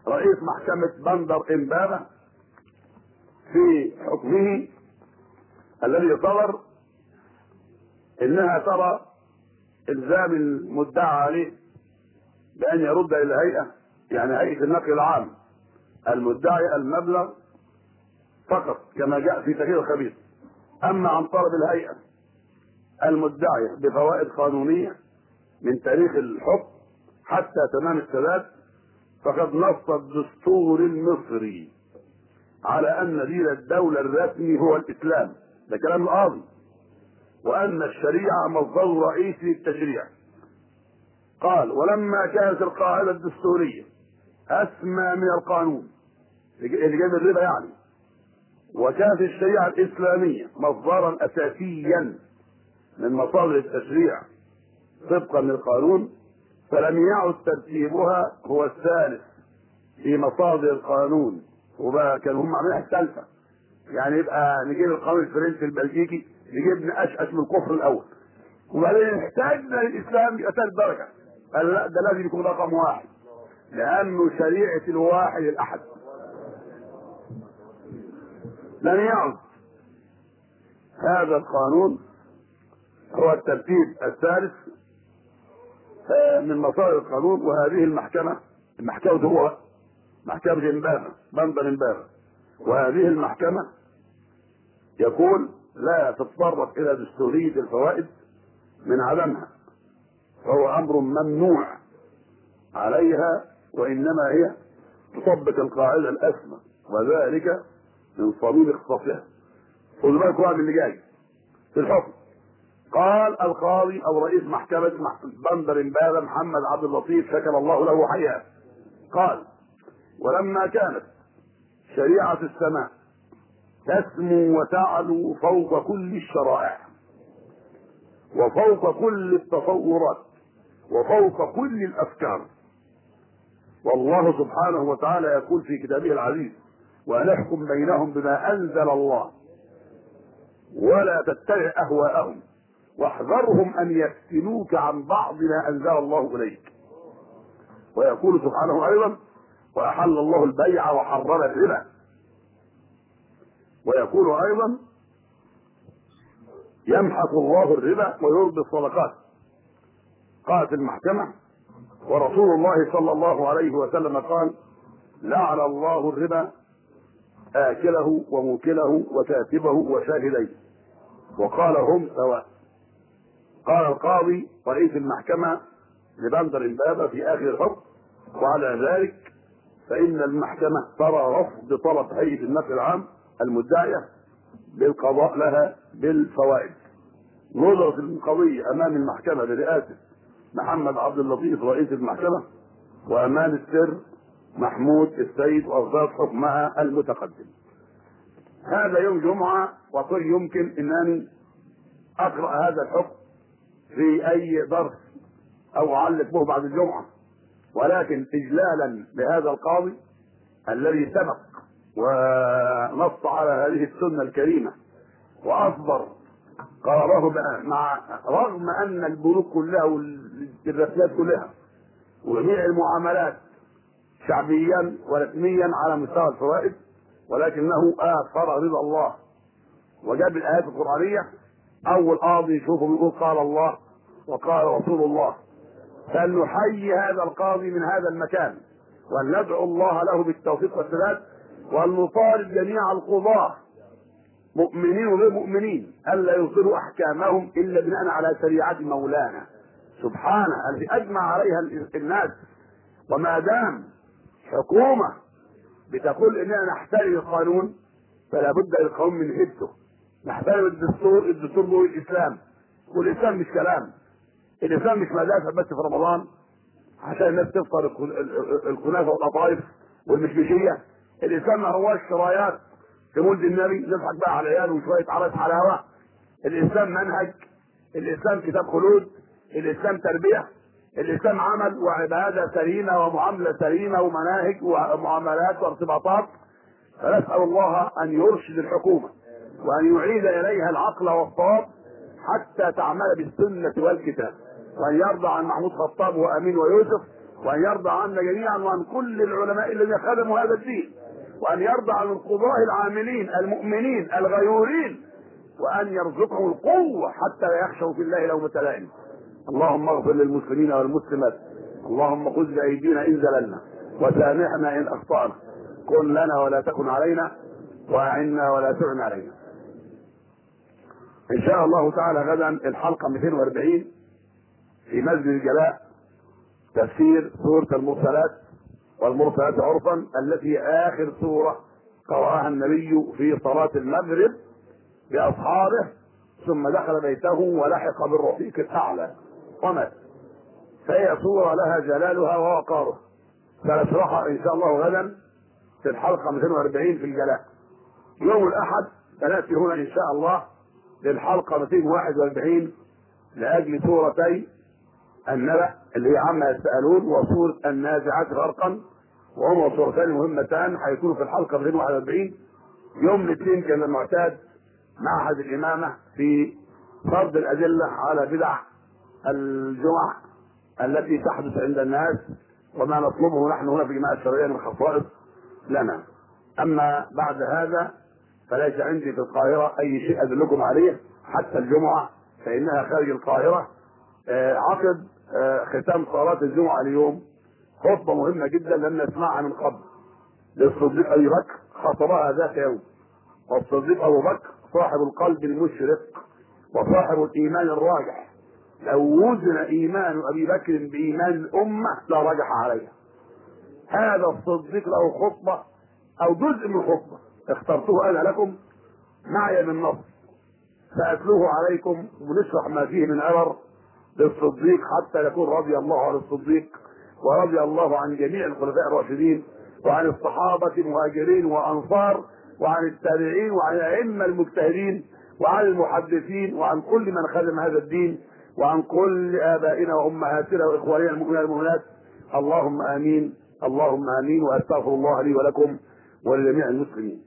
رئيس محكمة بندر إمبابة في حكمه الذي صدر انها ترى الزام المدعى عليه بان يرد الى الهيئه، يعني هيئه النقل العام، المدعي المبلغ فقط كما جاء في تغيير الخبير. اما عن طلب الهيئه المدعيه بفوائد قانونيه من تاريخ الحكم حتى تمام السداد، فقد نص الدستور المصري على ان دين الدوله الرسمي هو الاسلام، ده كلام القاضي، وان الشريعه مصدر رئيسي للتشريع. قال: ولما كانت القاعده الدستوريه اسمى من القانون اللي جاب الربا يعني، وكانت الشريعه الاسلاميه مصدرا اساسيا من مصادر التشريع طبقا للقانون، فلم يعد ترتيبها هو الثالث في مصادر القانون. وبقى كانوا هم عاملين الثالثه، يعني يبقى نجيب القانون الفرنسي البلجيكي، نجيب نقشقش من الكفر الاول، وبعدين احتاجنا للاسلام يبقى ثالث درجه. قال لا، ده لازم يكون رقم واحد، لانه شريعه الواحد الاحد. لم يعد هذا القانون هو الترتيب الثالث من مصادر القانون. وهذه المحكمه، المحكمه هو محكمه امبابه، بندر امبابه، وهذه المحكمه يقول لا تتطرق الى دستوريه الفوائد من عدمها، فهو امر ممنوع عليها، وانما هي تطبق القاعده الاسمى، وذلك من صميم اختصاصها. خذوا بالكم من اللي جاي في الحكم. قال القاضي او رئيس محكمه بندر امبابه محمد عبد اللطيف شكر الله له حياه، قال: ولما كانت شريعه السماء تسمو وتعلو فوق كل الشرائع وفوق كل التصورات وفوق كل الافكار، والله سبحانه وتعالى يقول في كتابه العزيز: ونحكم بينهم بما انزل الله ولا تتبع اهواءهم واحذرهم ان يفتنوك عن بعض ما انزل الله اليك. ويقول سبحانه ايضا: واحل الله البيع وحرم الربا. ويقول ايضا: يمحق الله الربا ويربي الصدقات. قالت المحكمه: ورسول الله صلى الله عليه وسلم قال: لعن الله الربا آكله وموكله وكاتبه وشاهديه، وقال: هم سواء. قال القاضي رئيس المحكمة لبندر امبابة في آخر الحكم: وعلى ذلك فإن المحكمة ترى رفض طلب هيئة النقل العام المدعية بالقضاء لها بالفوائد. نظرت القضية أمام المحكمة برئاسة محمد عبد اللطيف رئيس المحكمة، وأمام السر محمود السيد، وأصدرت حكمها المتقدم. هذا يوم جمعة، وقل يمكن أنني أقرأ هذا الحكم في أي درس أو أعلق به بعد الجمعة، ولكن إجلالا لهذا القاضي الذي سبق ونص على هذه السنة الكريمة وأصدر قراره مع رغم أن البنوك كلها والرسميات كلها وجميع المعاملات شعبيا ورسميا على مستوى الفوائد، ولكنه آثر رضا الله وجاب الآيات القرآنية. أول قاضي يشوفه بيقول قال الله وقال رسول الله، فلنحيي هذا القاضي من هذا المكان، وندعو الله له بالتوفيق والسداد، ونطالب جميع القضاة مؤمنين وغير مؤمنين ألا يصدروا أحكامهم إلا بناء على شريعة مولانا سبحانه التي أجمع عليها الناس. وما دام حكومة بتقول إننا نحترم القانون، فلا بد للقانون من هبته. نحترم الدستور، الدستور هو الإسلام، والإسلام مش كلام. الإسلام مش مدافع بس في رمضان عشان الناس تفطر الكنافة والقطايف والمشمشية. الإسلام ما هوش شرايات في مولد النبي نضحك بقى على العيال وشوية عرض حلاوة. الإسلام منهج، الإسلام كتاب خلود، الإسلام تربية، الإسلام عمل وعبادة سليمة ومعاملة سليمة ومناهج ومعاملات وارتباطات. فنسأل الله أن يرشد الحكومة وأن يعيد إليها العقل والصواب حتى تعمل بالسنة والكتاب، وأن يرضى عن محمود خطاب وأمين ويوسف وأن يرضى عنا جميعا وعن كل العلماء الذين خدموا هذا الدين، وأن يرضى عن القضاة العاملين المؤمنين الغيورين، وأن يرزقهم القوة حتى لا يخشوا في الله لومة لائم. اللهم اغفر للمسلمين والمسلمات، اللهم خذ بأيدينا إن زللنا وسامحنا إن أخطأنا، كن لنا ولا تكن علينا، وأعنا ولا تعن علينا. إن شاء الله تعالى غدا الحلقة مئتين وأربعين في مسجد الجلاء، تفسير سورة المرسلات والمرسلات عرفا، التي آخر سورة قرأها النبي في صلاة المغرب بأصحابه، ثم دخل بيته ولحق بالرفيق الأعلى ومات. فهي سورة لها جلالها ووقارها، سنشرحها إن شاء الله غدا في الحلقة مئتين وأربعين في الجلاء. يوم الأحد سنأتي هنا إن شاء الله للحلقة مئتين وواحد وأربعين لأجل سورتي النبأ اللي هي عما يسألون وسورة النازعات غرقا، وهما صورتان مهمتان هيكونوا في الحلقة مئتين وواحد وأربعين. يوم الاثنين كان المعتاد معهد الإمامة في فرض الأدلة على بدع الجمع التي تحدث عند الناس، وما نطلبه نحن هنا في جماعة الشرعية من خصائص لنا. أما بعد هذا فليس عندي في القاهرة أي شيء أدلكم عليه حتى الجمعة، فإنها خارج القاهرة. عقد ختام صلاة الجمعة اليوم خطبة مهمة جدا لم نسمعها من قبل للصديق أبي بكر، خطبها ذات يوم. والصديق أبو بكر صاحب القلب المشرق وصاحب الإيمان الراجح، لو وزن إيمان أبي بكر بإيمان الأمة لا رجح عليها. هذا الصديق له خطبة أو جزء من خطبة اخترته أنا لكم معي من نص، سأتلوه عليكم ونشرح ما فيه من عبر للصديق حتى يكون رضي الله عن الصديق ورضي الله عن جميع الخلفاء الراشدين وعن الصحابة مهاجرين وأنصار وعن التابعين وعن الأئمة المجتهدين وعن المحدثين وعن كل من خدم هذا الدين وعن كل آبائنا وأمهاتنا وإخواننا المؤمنين والمؤمنات. اللهم آمين اللهم آمين. وأستغفر الله لي ولكم ولجميع المسلمين.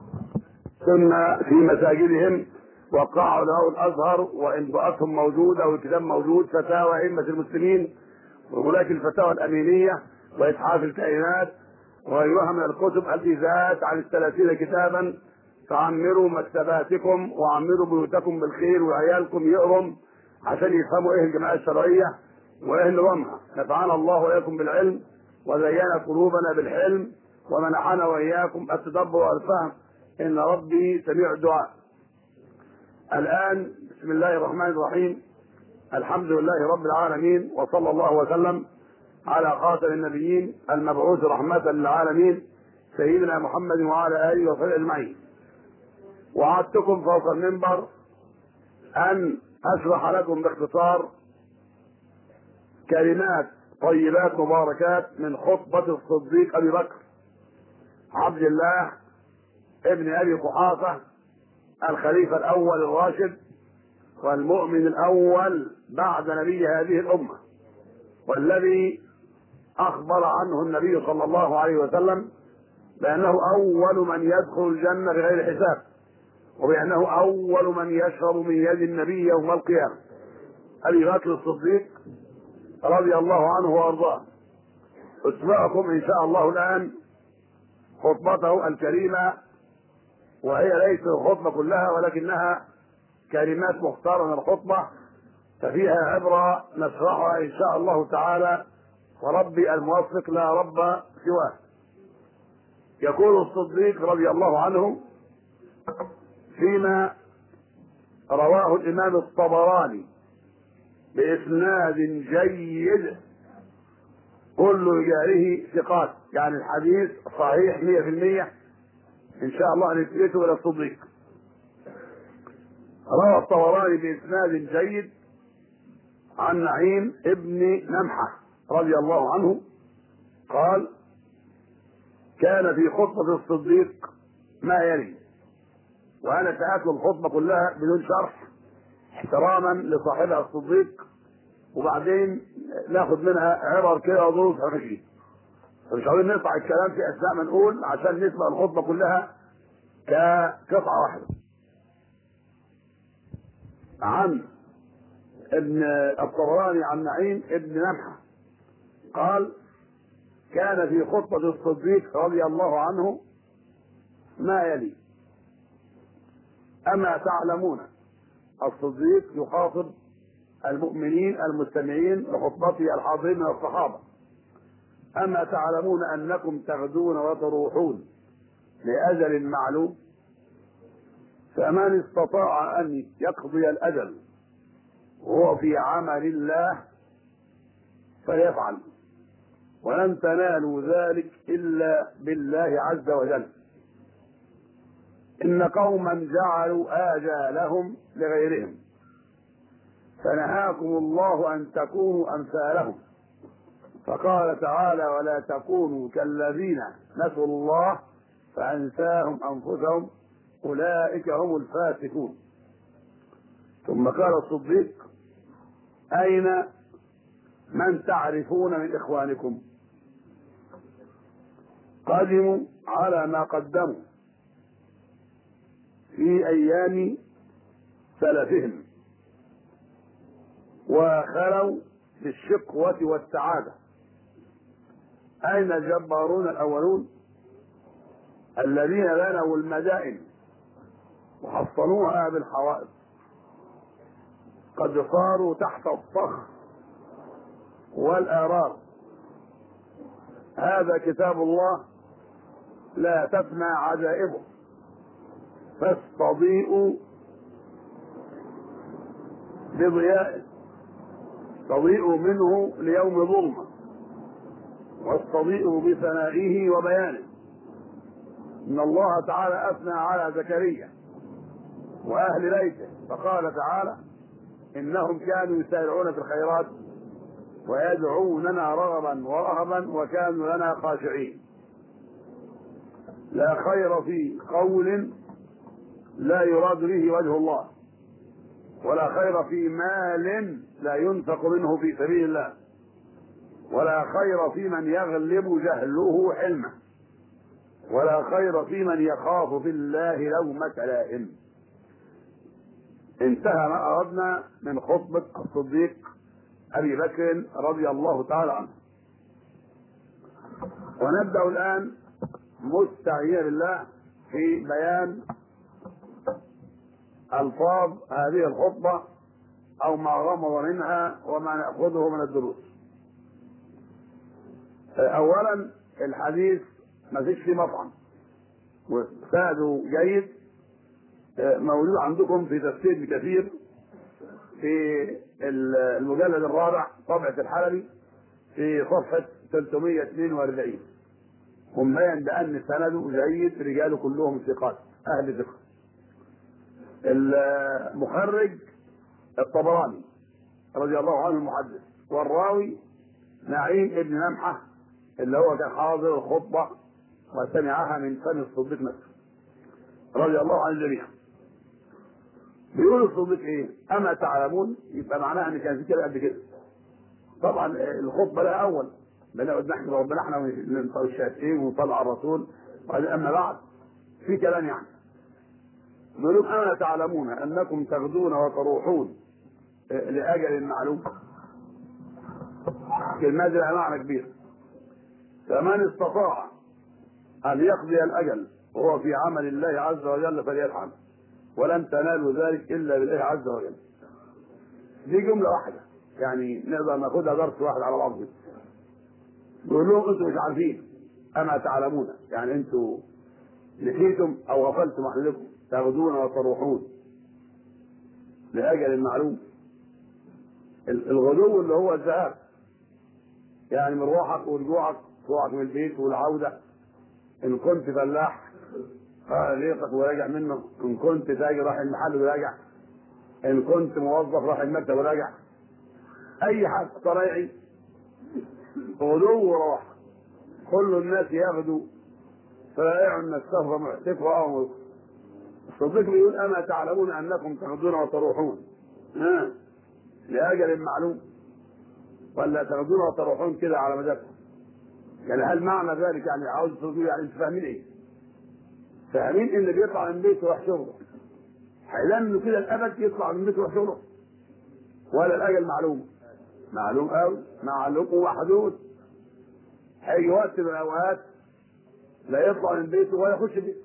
كنا في مساجدهم وقعوا له الأزهر وإنباءاتهم موجودة والكتاب موجود، فتاوى أئمة المسلمين وهناك الفتاوى الأمينية وإتحاف الكائنات وغيرها من الكتب التي زادت عن الثلاثين كتابا. فعمروا مكتباتكم وعمروا بيوتكم بالخير وعيالكم يقرم عشان يفهموا ايه الجماعة الشرعية وايه نظامها. نفعنا الله واياكم بالعلم وزين قلوبنا بالحلم ومنحنا واياكم التدبر والفهم، ان ربي سميع الدعاء. الان بسم الله الرحمن الرحيم، الحمد لله رب العالمين، وصلى الله وسلم على خاتم النبيين المبعوث رحمة للعالمين سيدنا محمد وعلى آله وصحبه أجمعين. وعدتكم فوق المنبر أن أشرح لكم باختصار كلمات طيبات مباركات من خطبة الصديق أبي بكر عبد الله ابن أبي قحافة الخليفة الأول الراشد والمؤمن الأول بعد نبي هذه الأمة، والذي أخبر عنه النبي صلى الله عليه وسلم بأنه أول من يدخل الجنة بغير حساب، وبأنه أول من يشرب من يد النبي يوم القيامة. أبي بكر الصديق رضي الله عنه وأرضاه. أسمعكم إن شاء الله الآن خطبته الكريمة، وهي ليست الخطبة كلها ولكنها كلمات مختارة من الخطبة، ففيها عبرة نشرحها إن شاء الله تعالى، وربي الموفق لا رب سواه. يقول الصديق رضي الله عنه فيما رواه الإمام الطبراني بإسناد جيد كل رجاله ثقات، يعني الحديث صحيح مئة في المئة إن شاء الله نثبته إلى الصديق. روى الطبراني بإسناد جيد عن نعيم ابن نمحة رضي الله عنه قال: كان في خطبة الصديق ما يلي، وأنا سأتلو الخطبة كلها بدون شرح احتراما لصاحبها الصديق، وبعدين ناخد منها عبر كده ودروس حقيقية. فمش عاوزين نقطع الكلام في أثناء ما نقول عشان نسمع الخطبة كلها كقطعة واحدة. عن ابن الطبراني عن نعيم ابن نمحة قال: كان في خطبة الصديق رضي الله عنه ما يلي: أما تعلمون، الصديق يخاطب المؤمنين المستمعين لخطبته الحاضرين من الصحابة: أما تعلمون أنكم تغدون وتروحون لأجل معلوم، فمن استطاع أن يقضي الأجل وهو في عمل الله فليفعل، ولن تنالوا ذلك إلا بالله عز وجل. إن قوما جعلوا آجالهم لغيرهم، فنهاكم الله أن تكونوا أمثالهم، فقال تعالى: ولا تكونوا كالذين نسوا الله فأنساهم أنفسهم أولئك هم الفاسقون. ثم قال الصديق: أين من تعرفون من إخوانكم؟ قدموا على ما قدموا في أيام سلفهم، وخلوا بالشقوة والسعادة. أين الجبارون الأولون الذين بنوا المدائن وحصنوها بالحوائط؟ قد صاروا تحت الصخر والآرار. هذا كتاب الله لا تفنى عجائبه، فاستضيئوا بضيائه، استضيئوا منه ليوم ظلمه، واستضيئوا بثنائه وبيانه. إن الله تعالى أثنى على زكريا وأهل بيته فقال تعالى: إنهم كانوا يسارعون في الخيرات ويدعوننا رغبا ورهبا وكانوا لنا خاشعين. لا خير في قول لا يراد به وجه الله، ولا خير في مال لا ينفق منه في سبيل الله، ولا خير في من يغلب جهله حلمه، ولا خير في من يخاف في الله لومة لائم. انتهى ما أردنا من خطبة الصديق أبي بكر رضي الله تعالى عنه. ونبدأ الآن مستعينين بالله في بيان ألفاظ هذه الخطبة أو ما غمض منها وما نأخذه من الدروس. أولا الحديث ما فيش فيه مطعم، وساده جيد، موجود عندكم في تفسير ابن كثير في المجلد الرابع طبعة الحلبي في صفحة ثلاثمائة واثنين وأربعين، ومبين بأن سنده جيد، رجاله كلهم ثقات أهل ثقة. المخرج الطبراني رضي الله عنه المحدث، والراوي نعيم ابن نمحة اللي هو كان حاضر الخطبة وسمعها من فم الصديق نفسه رضي الله عن الجميع. بيقول الصديق ايه؟ اما تعلمون، يبقى معناها ان كان في كده قبل كده. طبعا الخطبه لها اول بنقعد نحمد ربنا احنا ونطلع الشافعين ونطلع الرسول، وبعدين اما بعد في كلام يعني. بيقول اما تعلمون انكم تغدون وتروحون لاجل معلوم. كلمات لها معنى كبير. فمن استطاع ان يقضي الاجل وهو في عمل الله عز وجل فليفعل، ولن تنالوا ذلك الا بالله عز وجل. دي جمله واحده يعني نقدر ناخدها درس واحد على بعضه. يقول لهم انتم مش عارفين، اما تعلمون يعني انتم نسيتم او غفلتم عن لكم، تغدون وتروحون لاجل معلوم. الغدو اللي هو الذهاب، يعني مروحك ورجوعك، طلوعك من البيت والعوده. ان كنت فلاح ريقك وراجع منه، ان كنت تاجر راح المحل وراجع، ان كنت موظف راح المكتب وراجع، اي حد طريعي غدو وروح. كل الناس يغدو فرائع النسفه معتفه او الصديق بيقول اما تعلمون انكم تغدون وتروحون ها لاجل معلوم، ولا تغدون وتروحون كده على مزاجكم؟ يعني هل معنى ذلك يعني عاوز تقول يعني انتوا فاهمين ايه؟ فاهمين ان اللي بيطلع من بيته يروح شغله هيلم كده الابد يطلع من بيته يروح شغله، ولا الاجل معلوم؟ معلوم قوي، معلوم ومحدود. هيجي وقت من الاوقات لا يطلع من بيته ولا يخش بيته،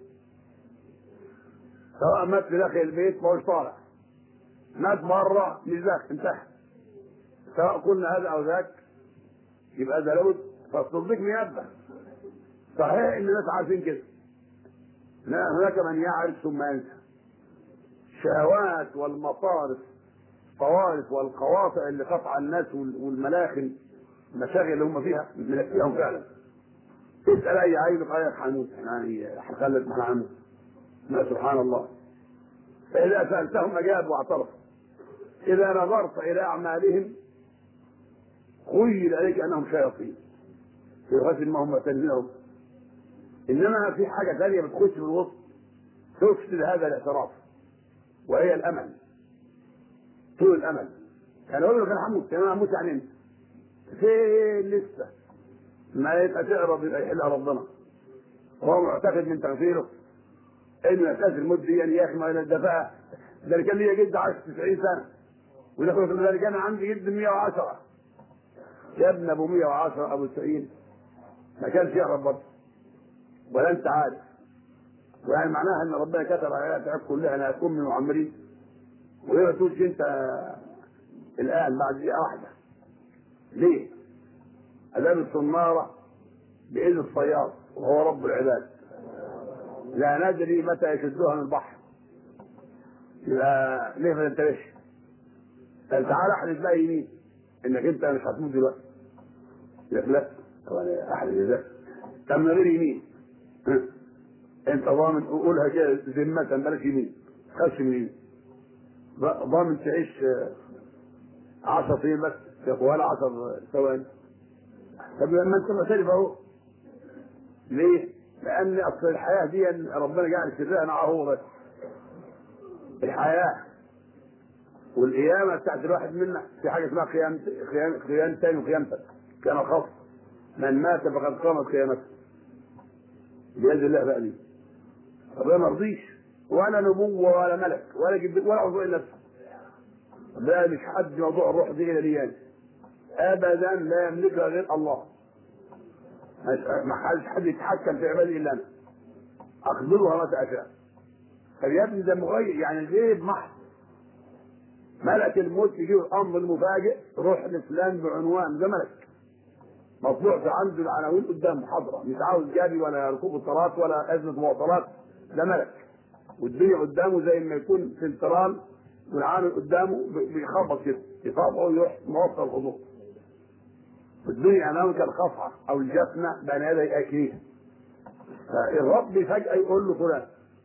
سواء مات في داخل البيت ما هوش طالع، مات بره مش داخل انتهى، سواء قلنا هذا او ذاك يبقى ده لابد فالتصديق نيابه. صحيح ان الناس عارفين كده، لا هناك من يعرف ثم ينسى. الشهوات والمصارف الطوارئ والقواطع اللي قطع الناس والملاخن المشاغل اللي هم فيها منسيهم فعلا. اسال اي عيل قال لك هنموت يعني هنخلد ما هنموت. ما سبحان الله. فاذا سالتهم اجابوا واعترفوا. اذا نظرت الى اعمالهم خيل عليك انهم شياطين في غسل ما هم معتزلهم. انما في حاجه ثانيه بتخش في الوسط تفسد هذا الاعتراف، وهي الامل. طول الامل. يعني اقول له كان هموت انا هموت يعني انت فين لسه ما يبقى تقرب يبقى يحلها ربنا، وهو معتقد من تغفيره انه يعتزل المده دي يا اخي. ما ده بقى ده اللي كان ليا جد عاش تسعين سنه وده اللي كان عندي جد مية وعشرة. يا ابن ابو مية وعشرة ابو تسعين ما كانش يعرف برضه ولا انت عارف. ويعني معناها ان ربنا كتب على تعب كلها انها تكون من المعمرين، وليه ما تقولش انت الان بعد دقيقه واحده؟ ليه؟ ادام الصناره باذن الصياد وهو رب العباد لا ندري متى يشدوها من البحر. يبقى ليه ما تنتبهش؟ تعالى احلف بقى يمين انك انت مش هتموت دلوقتي. لك لا طبعا احلف ازاي؟ طب من غير يمين انت ضامن قولها كده ذمه بلاش يمين خش من يمين ضامن تعيش عشر سنين بس ولا عشر ثواني. طب لما انت معترف اهو ليه؟ لان اصل الحياه دي ربنا جعل سرها معه هو بس. الحياه والقيامه بتاعت الواحد منا في حاجه اسمها قيام قيام قيامتين وقيامتك كان خاص. من مات فقد قامت قيامته بيد الله بقى دي. ربنا ما رضيش ولا نبوه ولا ملك ولا جبريل ولا عضو الا نفسه. ده مش حد موضوع الروح دي الى ديان ابدا لا يملكها غير الله. ما حدش حد يتحكم في عبادي الا انا اخبرها متى اشاء. طب يا ابني ده مغير يعني غيب محض. ملك الموت يجيب الامر المفاجئ روح لفلان بعنوان ده ملك مطبوع في عنده العناوين قدام حضره مش عاوز جري ولا ركوب الطرات ولا ازمه مواصلات. ده ملك والدنيا قدامه زي ما يكون سنترال والعامل قدامه بيخبط كده يطابقه ويروح موصل الخطوط. الدنيا امامه كالقصعه او الجفنه بين يدي اكليها. فالرب فجاه يقول له فلان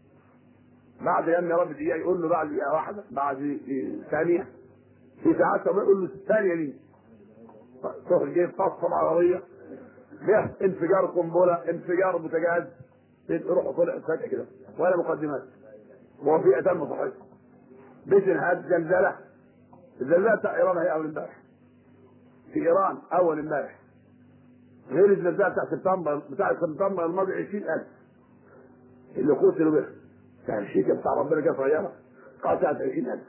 بعد يوم يا رب دقيقه يقول له بعد دقيقه واحده بعد ثانيه في ساعات كمان يقول له الثانيه دي تروح جايب طاسه عربيه فيها انفجار قنبله انفجار بوتاجاز يروح طلع فجاه كده ولا مقدمات وهو في اتم صحيح. بيتن هاد زلزله الزلزله بتاع ايران هي اول امبارح في ايران اول امبارح غير الزلزال بتاع سبتمبر بتاع سبتمبر الماضي عشرين ألف اللي قتلوا بها. يعني الشيكه بتاع ربنا كانت صغيره قطعت عشرين ألف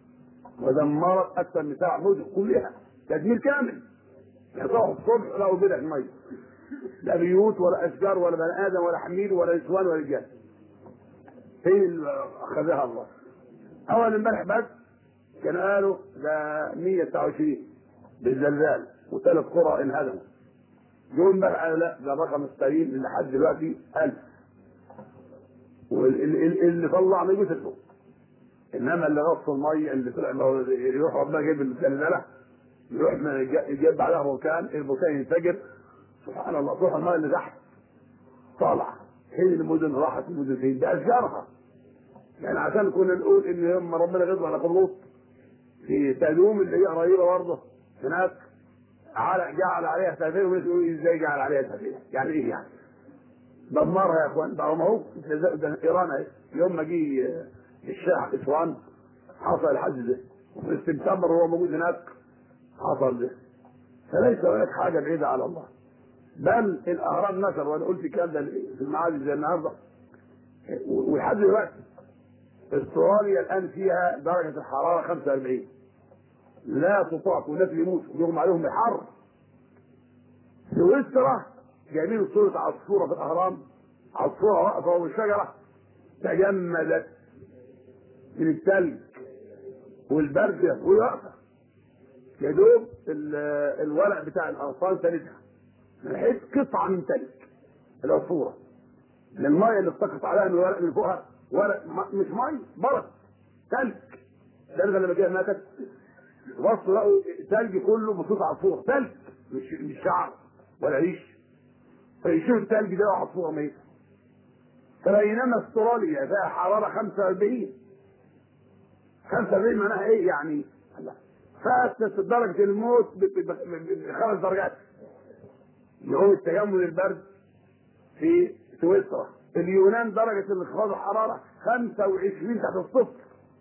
ودمرت اكثر من سبع مدن كلها تدمير كامل. يطلعوا الصبح لقوا بدع الميه لا بيوت ولا اشجار ولا بني ادم ولا حمير ولا نسوان ولا رجال. فين اخذها الله؟ اول امبارح بس كانوا قالوا ده مية وتسعة وعشرين بالزلزال وثلاث قرى انهدموا. يوم امبارح قالوا لا ده الرقم السليم لحد دلوقتي ألف واللي طلع ما يجوز. انما اللي غص الميه اللي طلع يروح ربنا جايب الزلزله يروح يجيب بعدها بركان البركان ينفجر سبحان الله تروح الميه اللي تحت طالعه. فين المدن راحت المدن فين؟ ده اشجارها. يعني عشان كنا نقول ان يوم ربنا غضب على قلوط في تدوم اللي هي قريبه برضه هناك جعل عليها سفينه والناس يقولوا ازاي جعل عليها سفينه؟ يعني ايه يعني؟ دمرها يا اخوان. بقى ما هو ايران اهي يوم ما جه الشاه اسوان حصل الحج ده وفي سبتمبر هو موجود هناك حصل ده. فليس هناك حاجه بعيده على الله. بل الاهرام نشر وانا قلت الكلام ده في المعادي زي النهارده ولحد دلوقتي استراليا الان فيها درجه الحراره خمسة وأربعين لا تطاق والناس يموتوا ويغمى عليهم الحر. سويسرا جايبين صوره عصفوره في الاهرام، عصفوره واقفه فوق الشجره تجمدت من الثلج والبرد وهي واقفه، يا دوب الورق بتاع الاغصان ساندها من حيث قطعه من ثلج العصفوره، الميه اللي اتسقط عليها من الورق من فوقها ورق مش ميه، برد ثلج. لدرجه لما جايه ماتت بصوا لقوا ثلج كله بصوت عصفوره، ثلج مش مش شعر ولا ريش، فيشوف الثلج ده عصفوره ميته. فبينما استراليا فيها حراره خمسة وأربعين خمسة وأربعين معناها ايه يعني؟ فاتت درجه الموت بخمس درجات. يقوم التجمد البرد في سويسرا، في اليونان درجه انخفاض الحراره خمسة وعشرين تحت الصفر،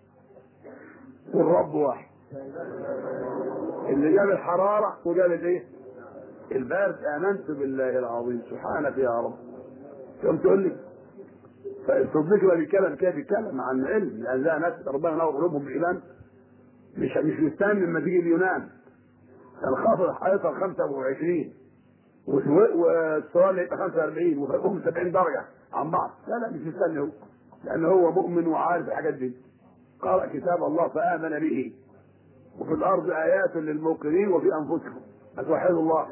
والرب واحد اللي جاب الحراره وجاب الايه؟ البرد. امنت بالله العظيم سبحانك يا رب. تقوم تقول لي فالصديق اللي بيتكلم كده بيتكلم عن علم، لان ده ناس ربنا ينور قلوبهم بالايمان، مش مش مستني لما تيجي اليونان الخفض حياتها خمسة وعشرين والسؤال يبقى خمسة وأربعين وفرقهم سبعين درجه عن بعض. لا لا مش مستني هو، لان هو مؤمن وعارف الحاجات دي. قرأ كتاب الله فآمن به، وفي الارض ايات للموقنين وفي انفسكم اتوحدوا الله.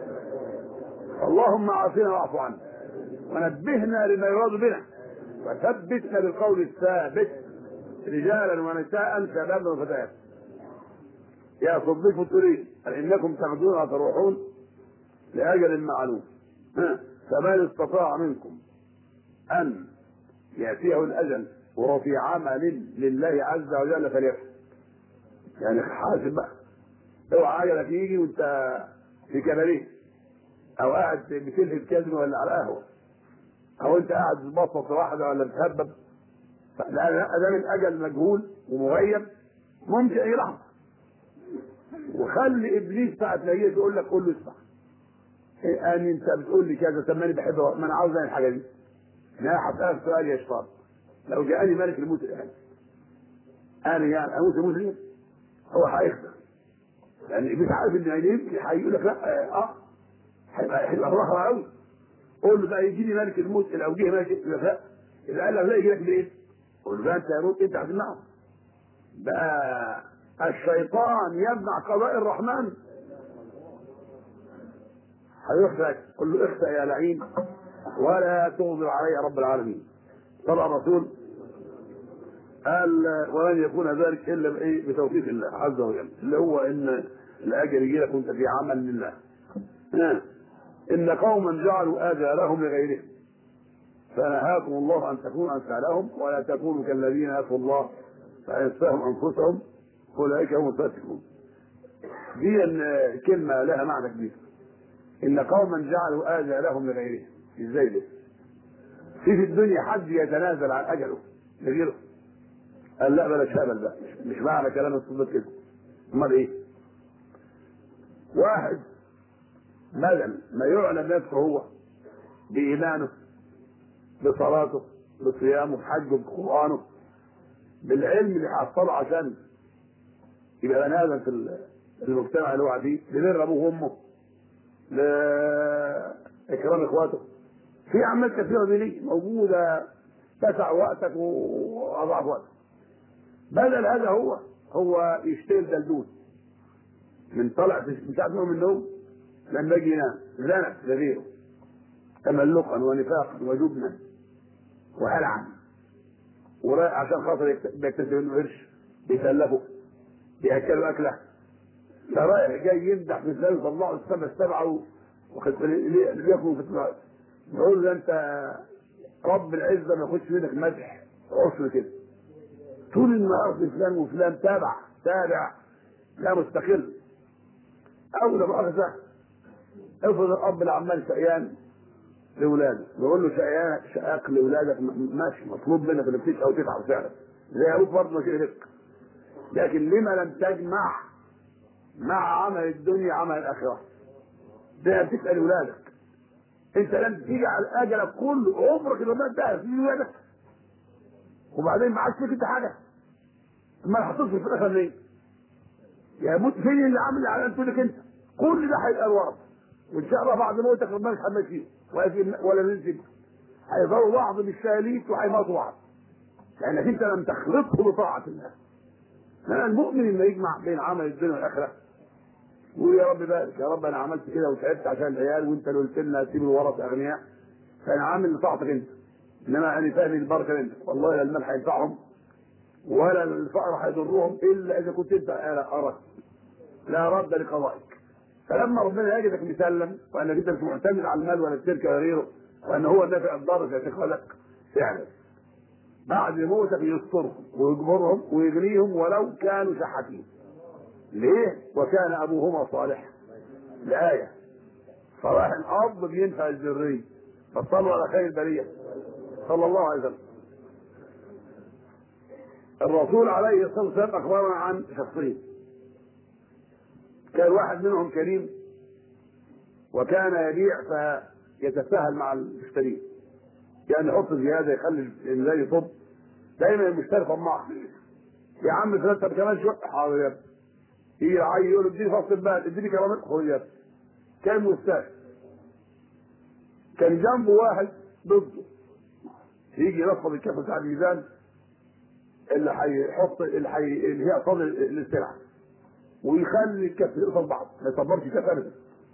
اللهم عافنا واعف عنا ونبهنا لما يراد بنا وثبتنا بالقول الثابت رجالا ونساء شبابا وفتيات. يا صديق بتقول ايه؟ انكم تغدون وتروحون لاجل معلوم، فمن استطاع منكم ان ياتيه الاجل وهو في عمل لله عز وجل فليفعل. يعني حاسب بقى، اوعى عجلك يجي وانت في كباريه او قاعد بتلهي كازينو ولا على قهوه، او انت قاعد بتبسط واحده ولا بتهبب. ادام الاجل مجهول ومغيب ممكن اي لحظه. وخلي ابليس ساعه ما يجي يقول لك قول له اسمع، إيه ان انت بتقول لي كذا، طب ما انا بحب ما انا عاوز اعمل الحاجه دي. انا هسالك سؤال يا شباب، لو جاءني ملك الموت الان انا يعني اموت اموت ليه؟ هو هيخسر، لان ابليس عارف ان يمكن هيقول لك لا اه هيبقى هيبقى رخر قوي. قول له بقى يجي لي ملك الموت، لو جه ملك لا اذا قال لك لا يجي لك بايه؟ قول له بقى انت يا موت انت هتمنعه. بقى الشيطان يمنع قضاء الرحمن، هيخسر. قل له اخسأ يا لعين ولا تغضب علي رب العالمين. طبعا الرسول قال ولن يكون ذلك الا بايه؟ بتوفيق الله عز وجل، اللي هو ان الاجر يجي لك وانت في عمل لله. ان قوما جعلوا اجالهم لغيرهم فنهاكم الله ان تكونوا امثالهم ولا تكونوا كالذين نسوا الله فانساهم انفسهم اولئك هم الفاسقون. دي كلمه لها معنى كبير. ان قوما جعلوا اجالهم لغيرهم، ازاي ده؟ في في الدنيا حد يتنازل عن اجله لغيره؟ قال لا بلاش هبل بقى، مش معنى كلام الصديق كده. امال ايه؟ واحد بدل ما يعلم نفسه هو بايمانه بصلاته بصيامه بحجه بقرانه بالعلم اللي حصله عشان يبقى بني ادم في المجتمع اللي هو فيه، لبر ابوه وامه، لاكرام اخواته، في اعمال كثيره دي موجوده تسع وقتك واضعف وقتك. بدل هذا هو هو يشتغل دلدول من طلع مش عارف من النوم لما يجي ينام زنق لغيره تملقا ونفاقا وجبنا وهلعا، ورايح عشان خاطر بيكتسب منه قرش بيسلفه بياكلوا اكله، فرايح جاي يمدح في ذلك طلعوا السبع السبعه وخد ليكونوا في الطلعات. نقول له انت رب العزه ما ياخدش منك مدح عشر كده طول النهار في فلان وفلان تابع تابع لا مستقل. اول ما اخذ افرض الاب اللي عمال شقيان لاولاده نقول له شقيان شقاق لاولادك ماشي مطلوب منك انك تشقى وتتعب فعلا زي ابوك برضه ما شئت، لكن لما لم تجمع مع عمل الدنيا عمل الاخره؟ ده بتسال اولادك، انت لم تيجي على اجلك كله عمرك اللي ما انتهى في اولادك وبعدين ما عادش فيك انت حاجه، امال هتصرف في الاخر ليه؟ يا موت فين اللي عامل على انت لك انت؟ كل ده هيبقى الورث وان شاء الله بعد موتك ربنا مش هنمشيهم ولا ننزل، هيظهروا بعض بالشاليت وهيموتوا بعض، لانك انت لم تخلقه بطاعه الله. لان المؤمن انه يجمع بين عمل الدنيا والاخره، ويقول يا رب بارك، يا رب انا عملت كده وتعبت عشان العيال، وانت اللي قلت لنا سيب الورث اغنياء، فانا عامل لطاعتك انت، انما انا فاهم البركه انت، والله لا المال هينفعهم ولا الفقر هيضرهم الا اذا كنت انت اردت، لا رد لقضائك. فلما ربنا يجدك مسلم وانك انت مش معتمد على المال ولا الشركه ولا غيره، وان هو النافع الضار في اعتقادك، فعلا بعد موتك يسترهم ويجبرهم ويغنيهم ولو كانوا شحاتين. ليه؟ وكان ابوهما صالحا. الايه صلاح الاب بينفع الذريه، فصلوا على خير البريه صلى الله عليه وسلم. الرسول عليه الصلاه والسلام اخبرنا عن شخصين، كان واحد منهم كريم وكان يبيع فيتساهل مع المشترين، يعني يحط زياده يخلي الميزان يصب، دايما المشتري طماع، يا عم فلان طب كمان شويه، حاضر يا ابني، يجي العيل يقول اديني فصل البال، اديني كمان، خد يا ابني. كان مستاهل. كان جنبه واحد ضده يجي ينفض الكفه بتاع الميزان اللي هيحط اللي حي... اللي هي قصاد السلعه، ويخلي الكف يقصد بعض ما يطبقش كف ابدا.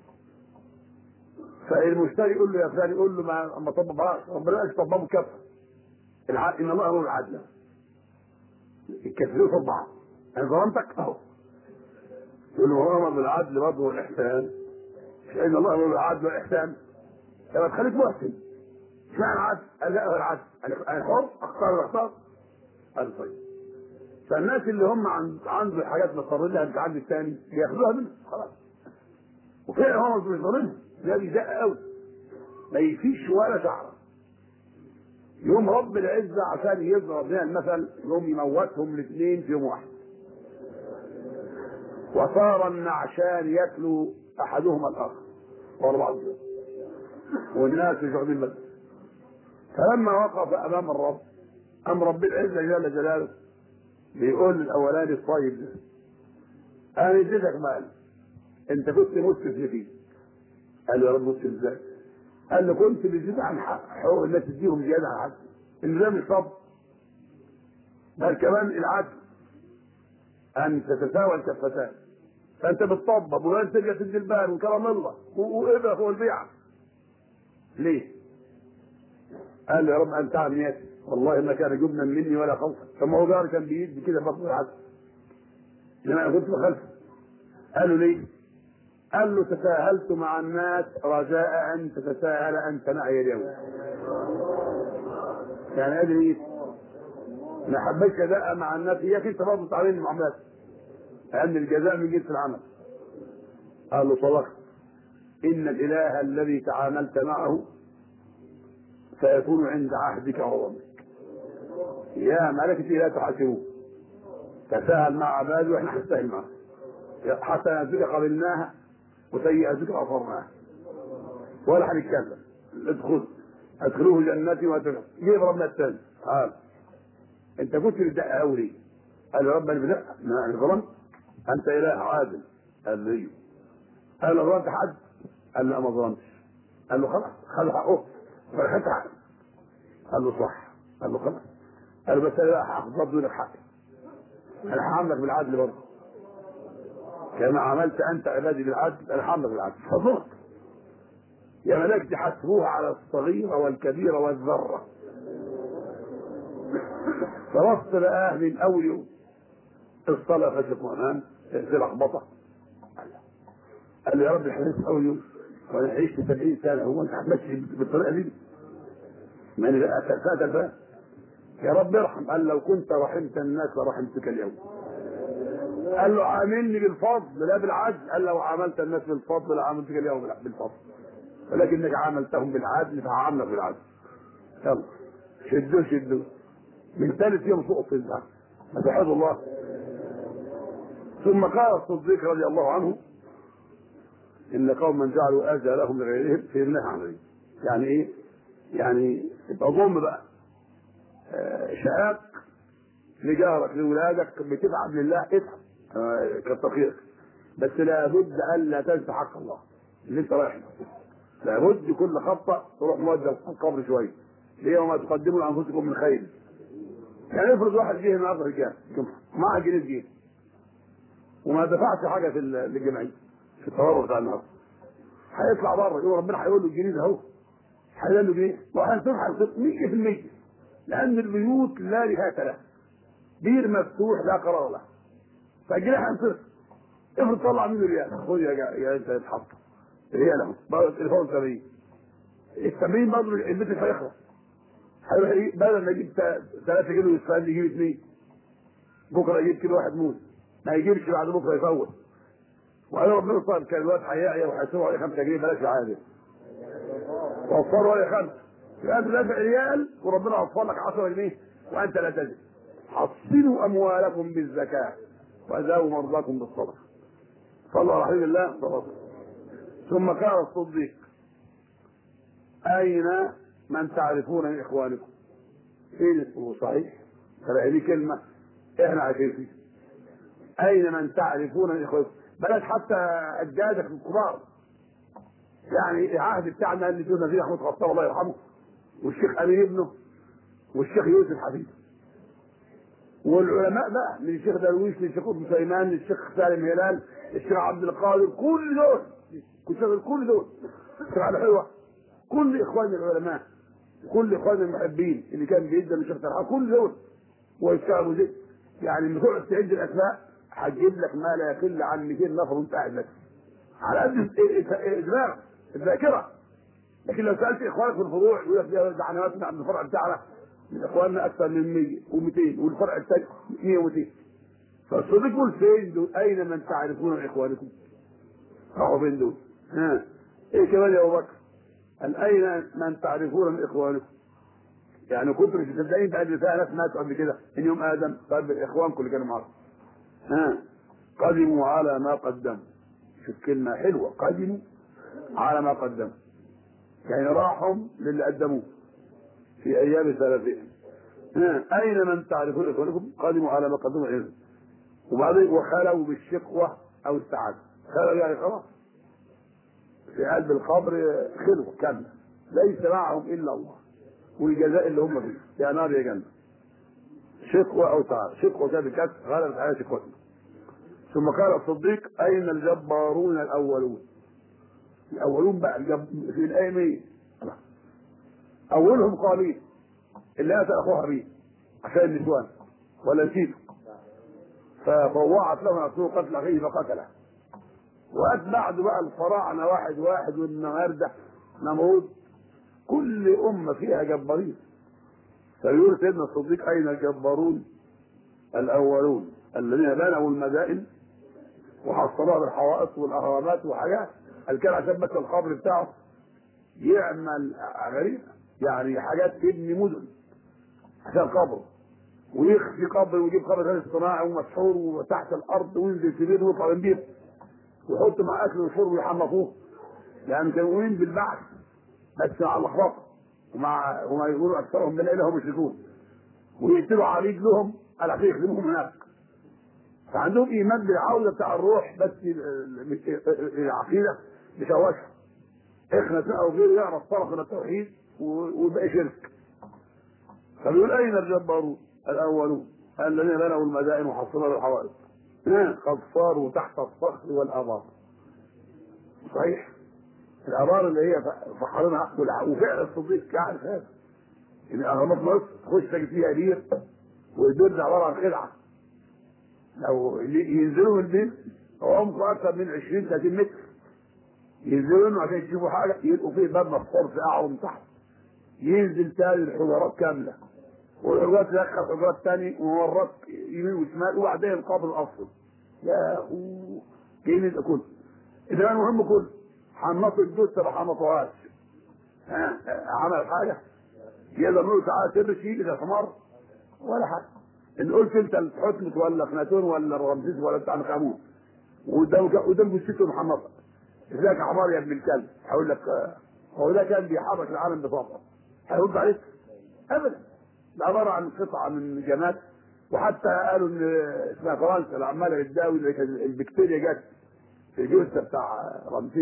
فالمشتري يقول له يا فلان، يقول له ما ما طبقهاش، ربنا قال طبقوا الكفه، العدل ان الله هو العدل، الكف يقصد بعض، انا ظلمتك اهو، يقول له هو امر بالعدل برضه والاحسان، مش ان الله هو العدل والاحسان، طب تخليك محسن، اشمعنى العدل؟ قال لا هو العدل، انا حر اختار اختار. قال طيب. فالناس اللي هم عند عنده حاجات مضطر لها مش عند الثاني بياخدوها منه خلاص، وفعلا هو مش ظالمهم، ده بيدق قوي ما يفيش ولا شعره. يوم رب العزه عشان يضرب لنا المثل يوم يموتهم الاثنين في يوم واحد، وصار النعشان ياكلوا احدهما الاخر ورا بعض، والناس مش واخدين بالهم. فلما وقف امام الرب، ام رب العزه جل جلاله بيقول للاولاني الطيب ده انا اديتك مال، انت كنت مسلم فيه. قال له يا رب مسلم ازاي؟ قال له كنت بزيد عن حقوق الناس تديهم زياده عن حق، ان ده مش صبر، بل كمان العدل ان تتساوى الكفتان، فانت بتطبب ولا ترجع تدي البال وكرم الله وابره فوق البيعه. ليه؟ قال له يا رب انت عن نيتي، والله ما كان جبنا مني ولا خوفا، ثم هو جار كان بيدي كده بطل العدل، انما انا كنت بخلفه. قال له ليه؟ قال له تساهلت مع الناس رجاء ان تتساهل انت معي اليوم. يعني ادري ايه؟ ما حبيتش اداء مع الناس، اياك انت برضه تعاملني المعاملات، لان الجزاء من جنس العمل. قال له صدقت، ان الاله الذي تعاملت معه سيكون عند عهدك ووضعك، يا ملكتي لا تحاسبوه، تساهل مع عباده واحنا هنستاهل معه، حسناتك قبلناها وسيئاتك غفرناها ولا هنتكلم، ادخل ادخلوه جنتي وادخلوه. جيب ربنا الثاني، قال انت كنت بتدق قوي، قال له ربنا بدق، ما انا ظلمت، انت اله عادل. قال له ايوه. قال له ظلمت حد؟ قال له ما ظلمتش. قال له خلاص خلي حقه فاخدت حقه. قال له صح. قال له خلاص. قال له بس انا هاخد برضه لك حقي، انا هعاملك بالعدل برضه كما عملت انت عبادي بالعدل، انا هعاملك بالعدل. فظلمت يا ملائكتي حسبوها على الصغيره والكبيره والذره. فوصل بقى من اول يوم الصلاه فشل مؤمن في لخبطه. قال لي يا رب احنا لسه اول يوم وانا عشت سبعين سنه، هو انت هتمشي بالطريقه دي؟ ما انا بقى فاتت بقى. يا رب ارحم. قال لو كنت رحمت الناس لرحمتك اليوم. قال له عاملني بالفضل لا بالعدل. قال لو عاملت الناس بالفضل لعاملتك اليوم بالفضل، ولكنك عاملتهم بالعدل فهعاملك بالعدل. يلا شدوا شدوا. من ثالث يوم سقط في الزعل، فتحد الله. ثم قال الصديق رضي الله عنه ان قوما جعلوا اذى لهم لغيرهم في النهي عن غيرهم. يعني ايه؟ يعني يبقى ضم بقى آه شقاق لجارك لولادك، بتتعب لله اتعب آه كتر خيرك، بس لابد الا تنسى حق الله. اللي انت رايح له. لابد كل خطه تروح مودع القبر شويه. ليه؟ وما تقدموا لانفسكم من خير. يعني افرض واحد جه النهارده رجال معاه جنيه جنيه وما دفعش حاجه في الجمعيه في التورع بتاع النهارده، هيطلع بره يقول ربنا هيقول له الجنيه ده اهو، هيلاقي له جنيه وهيصبح مية في المية، لان البيوت لا نهايه لها، بير مفتوح لا قرار له، فالجنيه هينصرف. افرض طلع منه ريال، خد يا يا انت اتحط ريال اهو بقى التليفون سبعين، التمرين برضه البيت مش هيخلص، هيروح ايه بدل ما يجيب ثلاثة كيلو يسفل يجيب اثنين، بكره يجيب كيلو واحد موز، ما يجيبش بعد بكره يفوت. وقال ربنا صار كان الواد هيعيا وهيسووا عليه خمسة جنيه بلاش عادي، وفروا عليه خمسه، يبقى انت دافع ريال وربنا وفر لك عشرة جنيه وانت لا تدري. حصنوا اموالكم بالزكاه واداوا مرضاكم بالصدقه. صلى على رسول الله صلى الله عليه وسلم. ثم قال الصديق: اين من تعرفون من اخوانكم؟ فين اسمه صحيح؟ فهذه كلمه احنا عايشين فيها. اين من تعرفون من اخوانكم؟ بلاش حتى اجدادك الكبار، يعني العهد بتاعنا اللي شفنا فيه محمود خطاب الله يرحمه، والشيخ امين ابنه، والشيخ يوسف حفيده، والعلماء بقى من الشيخ درويش للشيخ ابن سليمان للشيخ سالم هلال للشيخ عبد القادر، كل دول كنت كل دول الشيخ علي حلوه، كل اخوان العلماء، كل اخوان المحبين اللي كان بيدى من الشيخ طلحه، كل دول والشيخ ابو زيد. يعني لما تقعد تعد الاسماء هتجيب لك ما لا يقل عن مئتين نفر وانت قاعد بس على قد الدماغ الذاكره. لكن لو سالت اخوانك في الفروع يقول لك ده احنا مثلا من الفرع بتاعنا من اخواننا اكثر من مية و200 والفرع الثاني مية و200. فالصديق يقول فين دول؟ اين من تعرفون من اخوانكم؟ راحوا فين دول؟ ها ايه كمان يا ابو بكر؟ قال اين من تعرفون من اخوانكم؟ يعني كنتوا مش مصدقين بقى ان فيها ناس ماتوا قبل كده ان يوم ادم؟ طيب اخوانكم اللي كانوا معاكم ها قدموا على ما قدموا. شوف كلمه حلوه، قدموا على ما قدموا، يعني راحوا للي قدموه في ايام سلفهم. اين من تعرفون اخوانكم؟ قدموا على ما قدموا علم. وبعدين وخلوا بالشقوه او السعاده. خلوا يعني خلاص في قلب القبر خلوه كامله ليس معهم الا الله والجزاء اللي هم فيه يا نار يا جنه. شقوه او سعاده، شقوه كانت كانت غلبت على شقوتنا. ثم قال الصديق: اين الجبارون الاولون؟ الاولون بقى الجب... في الايه مية اولهم قابيل اللي اتى اخوها بيه عشان النسوان ولا نسيته، فطوعت له نفسه قتل اخيه فقتله. وقت بعد بقى الفراعنه واحد واحد والنمارده نمرود، كل امه فيها جبارين. فيقول سيدنا الصديق: اين الجبارون الاولون الذين بنوا المدائن وحصلوها بالحوائط والاهرامات وحاجات، قال كان عشان بس القبر بتاعه يعمل غريب، يعني حاجات تبني مدن عشان قبره، ويخفي قبر ويجيب قبر غير اصطناعي ومسحور وتحت الارض وينزل في بيته ويطلع من بيته ويحط مع اكل وشرب ويحمصوه، يعني كانوا مؤمنين بالبعث بس مع اللخبطه ومع وما يقولوا اكثرهم بالليل هم مشركون، ويقتلوا عبيد لهم على يخدمهم هناك. فعندهم ايمان بالعوده بتاع الروح، بس العقيده مشوشها. احنا او غيره يعرف طرف من التوحيد ويبقى شرك. فبيقول: اين الجبارون الاولون الذين بنوا المدائن وحصلوا الحوائط قد صاروا تحت الصخر والابار. صحيح الابار اللي هي فحرنا، وفعل الصديق يعرف هذا ان اهرامات مصر تخش تجد فيها بير، والبير ده عباره عن خدعه. لو ينزلوا من البير عمقه اكثر من عشرين ثلاثين متر، ينزلوا منه عشان يشوفوا حاجه يلقوا فيه باب مفصول في قاعه من تحت، ينزل تاني الحجرات كامله، والحجرات تدخل حجرات تاني ومرات يمين وشمال، وبعدين القبر الاصل. يا اخو جايين ده كله. اذا المهم كله حنطوا الجثه ما حنطوهاش. ها عمل حاجه يقدر نقول تعالى سر شيء اذا حمار ولا حاجه. ان قلت انت الحتمت ولا خناتون ولا الرمسيس ولا بتاع مخامون وقدام قدام جثته محنطه، ازيك يا حمار يا ابن الكلب؟ هقول لك هو ده كان بيحرك العالم بفضله، هيرد عليك؟ ابدا. ده عباره عن قطعه من جماد. وحتى قالوا ان اسمها فرنسا اللي عماله بتداوي البكتيريا جت في الجثه بتاع رمسيس،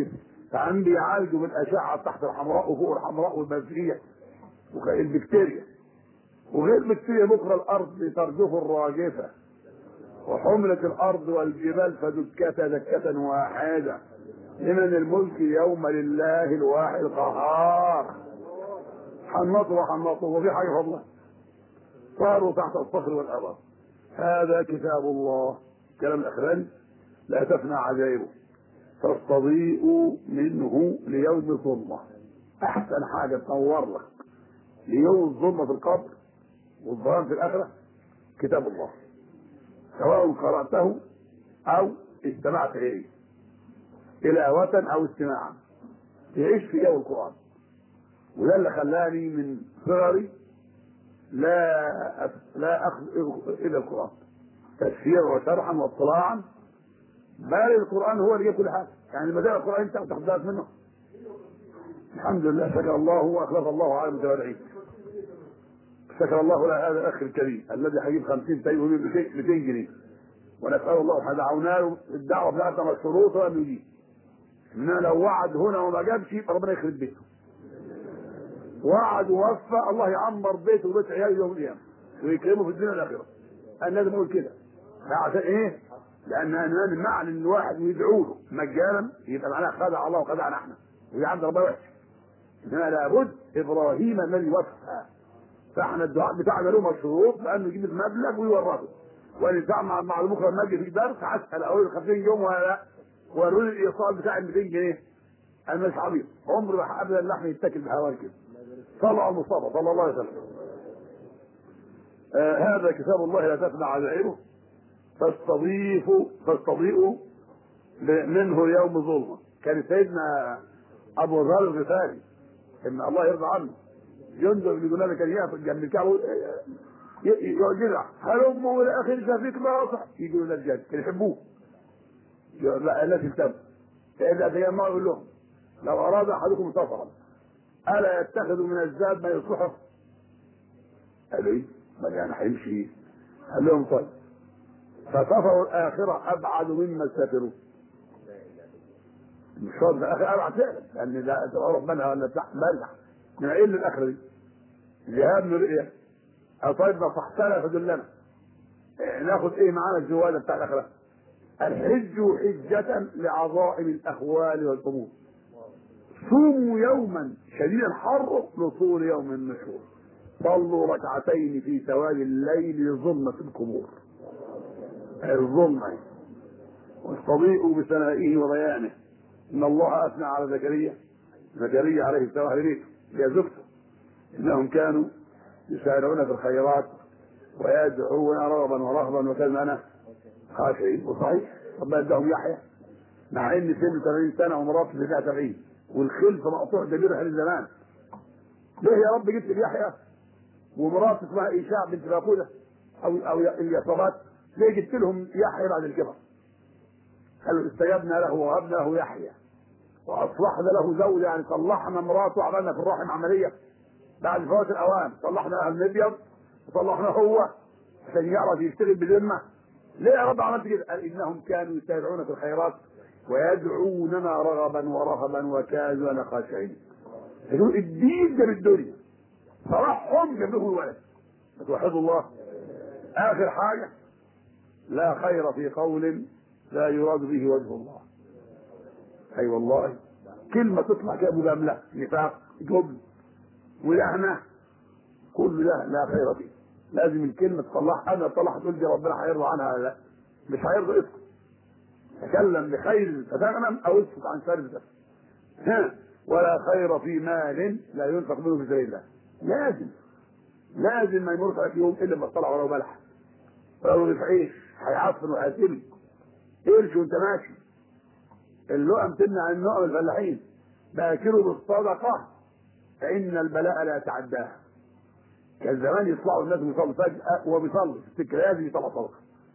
فعم بيعالجوا بالاشعه تحت الحمراء وفوق الحمراء والبنفسجيه والبكتيريا. وغير بكتيريا بكره الارض ترجف الراجفه وحملت الارض والجبال فدكتا دكه واحده. لمن الملك يوم لله الواحد القهار. حنطوا وحنطوا وفي حاجه والله صاروا تحت الصخر والأرض. هذا كتاب الله. كلام الاخراني لا تفنى عجائبه. فاستضيئوا منه ليوم ظلمه. احسن حاجه تنور لك ليوم الظلمه في القبر والظلام في الاخره كتاب الله، سواء قراته او استمعت اليه تلاوه او استماعا. تعيش في جو القران. وده اللي خلاني من صغري لا لا اخذ الى القران تفسيرا وشرحا واطلاعا، بل القران هو اللي يجيب كل حاجه. يعني ما دام القران انت بتاخذ منه الحمد لله. شكر الله واخلف الله على المتابعين. شكر الله لهذا الاخ الكريم الذي هيجيب خمسين تايه مئتين جنيه، ونسال الله دعونا له الدعوه بتاعتنا مشروط ولم يجيب. اننا لو وعد هنا وما جابش يبقى ربنا يخرب بيته. وعد ووفى الله يعمر بيته وبيت عياله يوم القيامه ويكرمه في الدنيا والاخره. انا لازم اقول كده عشان ايه؟ لان انا معنى ان واحد يدعو له مجانا يبقى معناها خدع الله وخدعنا احنا ودي عند ربنا وحش. انما لابد ابراهيم الذي وفى. فاحنا الدعاء بتاعنا له مشروط بانه يجيب المبلغ ويورثه. والدفاع مع مع بكره لما اجي في درس هسال اقول خمسين يوم ولا لا؟ وروا لي الايصال بتاع ال مئتين جنيه. انا مش عبيط عمري ما ابدا اللحم يتاكل بهواه كده. صلوا على المصطفى صلى الله عليه وسلم. آه هذا كتاب الله لا تفنى عجائبه. فاستضيفوا فاستضيئوا منه يوم ظلمه. كان سيدنا ابو ذر الغفاري ان الله يرضى عنه ينظر لجنابه كان يقف جنب الكعبه يقعد يدعى هلموا الى اخر شفيق ناصح يجوا الناس جد كانوا يحبوه. لا الناس التم فاذا تجمعوا يقول لهم لو اراد احدكم سفرا الا يتخذ من الزاد ما يصلحه؟ قالوا ايه؟ ما يعني هيمشي. قال لهم طيب فسفروا الاخره ابعد مما سافروا. المشوار الاخره ابعد فعلا لان ده تروح منها ولا تحت مرجع من ايه للاخره دي؟ ذهاب لرؤيه. طيب ما صحتنا فدلنا ناخد ايه معانا الجواله بتاع الاخره؟ الحج حجه لعظائم الاهوال والامور. صوموا يوما شديد الحر لطول يوم النشور. صلوا ركعتين في سواد الليل لظلمة القبور. الظلمة واستضيئوا بثنائه وريانه. ان الله اثنى على زكريا زكريا عليه السلام اهل بيته يا زوجته انهم كانوا يسارعون في الخيرات ويدعون رغبا ورهبا وكان انا خاشعين. وصحيح ربنا اداهم يحيى مع ان سن ثمانين سنه ومراته فيها سبعين والخلف مقطوع دبير اهل الزمان. ليه يا رب جبت يحيى ومراته اسمها ايشاع بنت باقوله او او اليصابات؟ ليه جبت لهم يحيى بعد الكبر؟ قالوا استجبنا له وهبنا له يحيى واصلحنا له زوجه. يعني صلحنا مراته وعملنا في الرحم عمليه بعد فوات الاوان. صلحنا الابيض وصلحنا هو عشان يعرف يشتغل بذمه. ليه يا رب عملت كده؟ قال انهم كانوا يسارعون في الخيرات ويدعوننا رغبا ورهبا وكانوا لنا خاشعين. يقول الدين ده بالدنيا صلاحهم جاب له الولد. توحدوا الله. اخر حاجه لا خير في قول لا يراد به وجه الله. اي أيوة والله كلمه تطلع كده مجامله نفاق جبن ولعنه كل ده لا خير فيه. لازم الكلمه تطلعها. انا طلعت تقول دي ربنا هيرضى عنها لا مش هيرضى. اسكت تكلم بخير فتغنم او اسكت عن شر فتغنم. ها ولا خير في مال لا ينفق منه في سبيل الله. لازم لازم ما يمرش عليك يوم الا لما تطلع ولو بلح ولو رغيف عيش هيعفن وهيتم قرش وانت ماشي. اللقم تمنع النقم الفلاحين باكلوا بالصدقه فان البلاء لا يتعداها. كان زمان يطلعوا الناس ويصلوا فجاه وهو بيصلي تفتكر لازم يطلع صدقه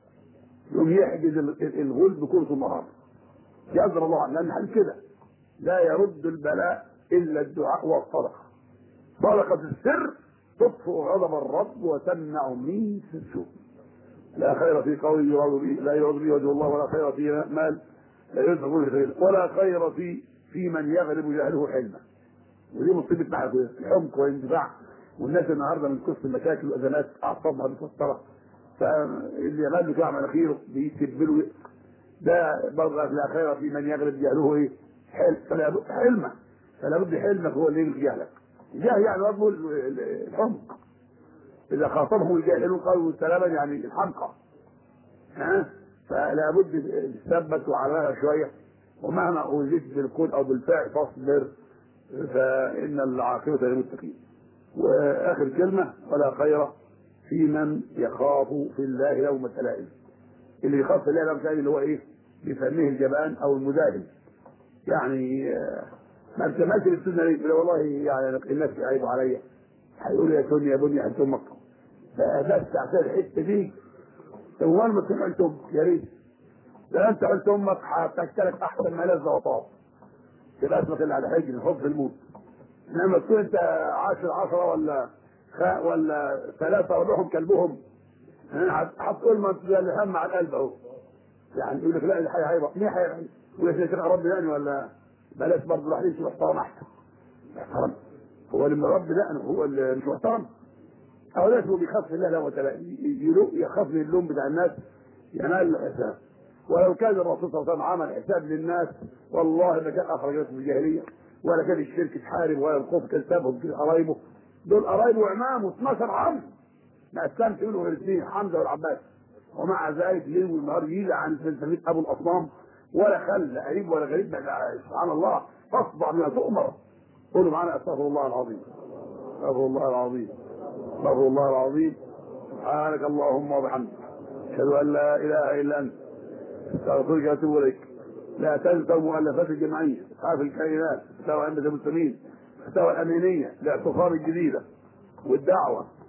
يوم يحجز الغلب كل النهار. يقدر الله عنه لان الحديث كده لا يرد البلاء الا الدعاء والصدقه. صدقه السر تطفئ غضب الرب وتمنع من السوء. لا خير في قول يراد به لا يراد به وجه الله ولا خير في مال لا ينفق منه في سبيل الله ولا خير في في من يغلب جهله حلمه. ودي مصيبه معك الحمق والاندفاع، والناس النهارده من قصه المشاكل والازمات اعصابها متوتره، فاللي يغلب كده على خيره بيسب له. ده برضه في الاخره في من يغلب جهله ايه؟ حلم. فلا بد حلمه، فلا بد حلمك هو اللي يغلب جهلك. الجهل يعني برضه الحمق. اذا خاطبهم الجاهلون قالوا سلاما يعني الحمقى. ها؟ فلا بد تثبت وعلىها شويه، ومهما اوذيت بالقول او بالفعل فاصبر فان العاقبه للمتقين. واخر كلمه: ولا خير في من يخاف في الله لومة لائم. اللي يخاف في الله لومة لائم اللي هو ايه؟ بيسميه الجبان او المداهن. يعني ما التماس السنه ليه؟ والله يعني الناس عيبوا عليا، هيقولوا يا سني يا بني انت امك. فبس عشان الحته دي اول ما تكون قلت امك يا ريت، لو انت قلت امك هتاكلك احسن ما لذ وطاب، تبقى اسمك اللي على حجر الحب في الموت. انما تكون انت عشر عشرة ولا خاء ولا ثلاثه وروحهم كلبهم، هتقول ما انت الهم على القلب اهو. يعني يقول لك لا الحي هيبقى مين هيبقى ويا شيخ رب يعني ولا بلاش برضه الواحد يمشي محترم احسن. محترم هو اللي من رب ده هو اللي مش محترم. أو ده هو بيخاف الله لو يخاف من اللوم بتاع الناس ينال الحساب. ولو كان الرسول صلى الله عليه وسلم عمل حساب للناس والله ما كان أخرجت من الجاهلية، ولا كان الشرك تحارب، ولا الخوف كان سابهم كده قرايبه. دول قرايبه وعمامه اثناشر عم ما أسلمت منهم غير اثنين، حمزة والعباس. ومع ذلك ليل والنهار يجي عن سلسلة أبو الأصنام ولا خل لا قريب ولا غريب. سبحان الله، فاصدع بما تؤمر. قولوا معنا: استغفر الله العظيم، استغفر الله العظيم، استغفر الله العظيم. سبحانك اللهم وبحمدك، اشهد ان لا اله الا انت، استغفرك واتوب اليك. لا تنسوا مؤلفات الجمعيه، اسعاف الكائنات، محتوى أئمة المسلمين، محتوى الامينيه، الاعتصام الجديده والدعوه.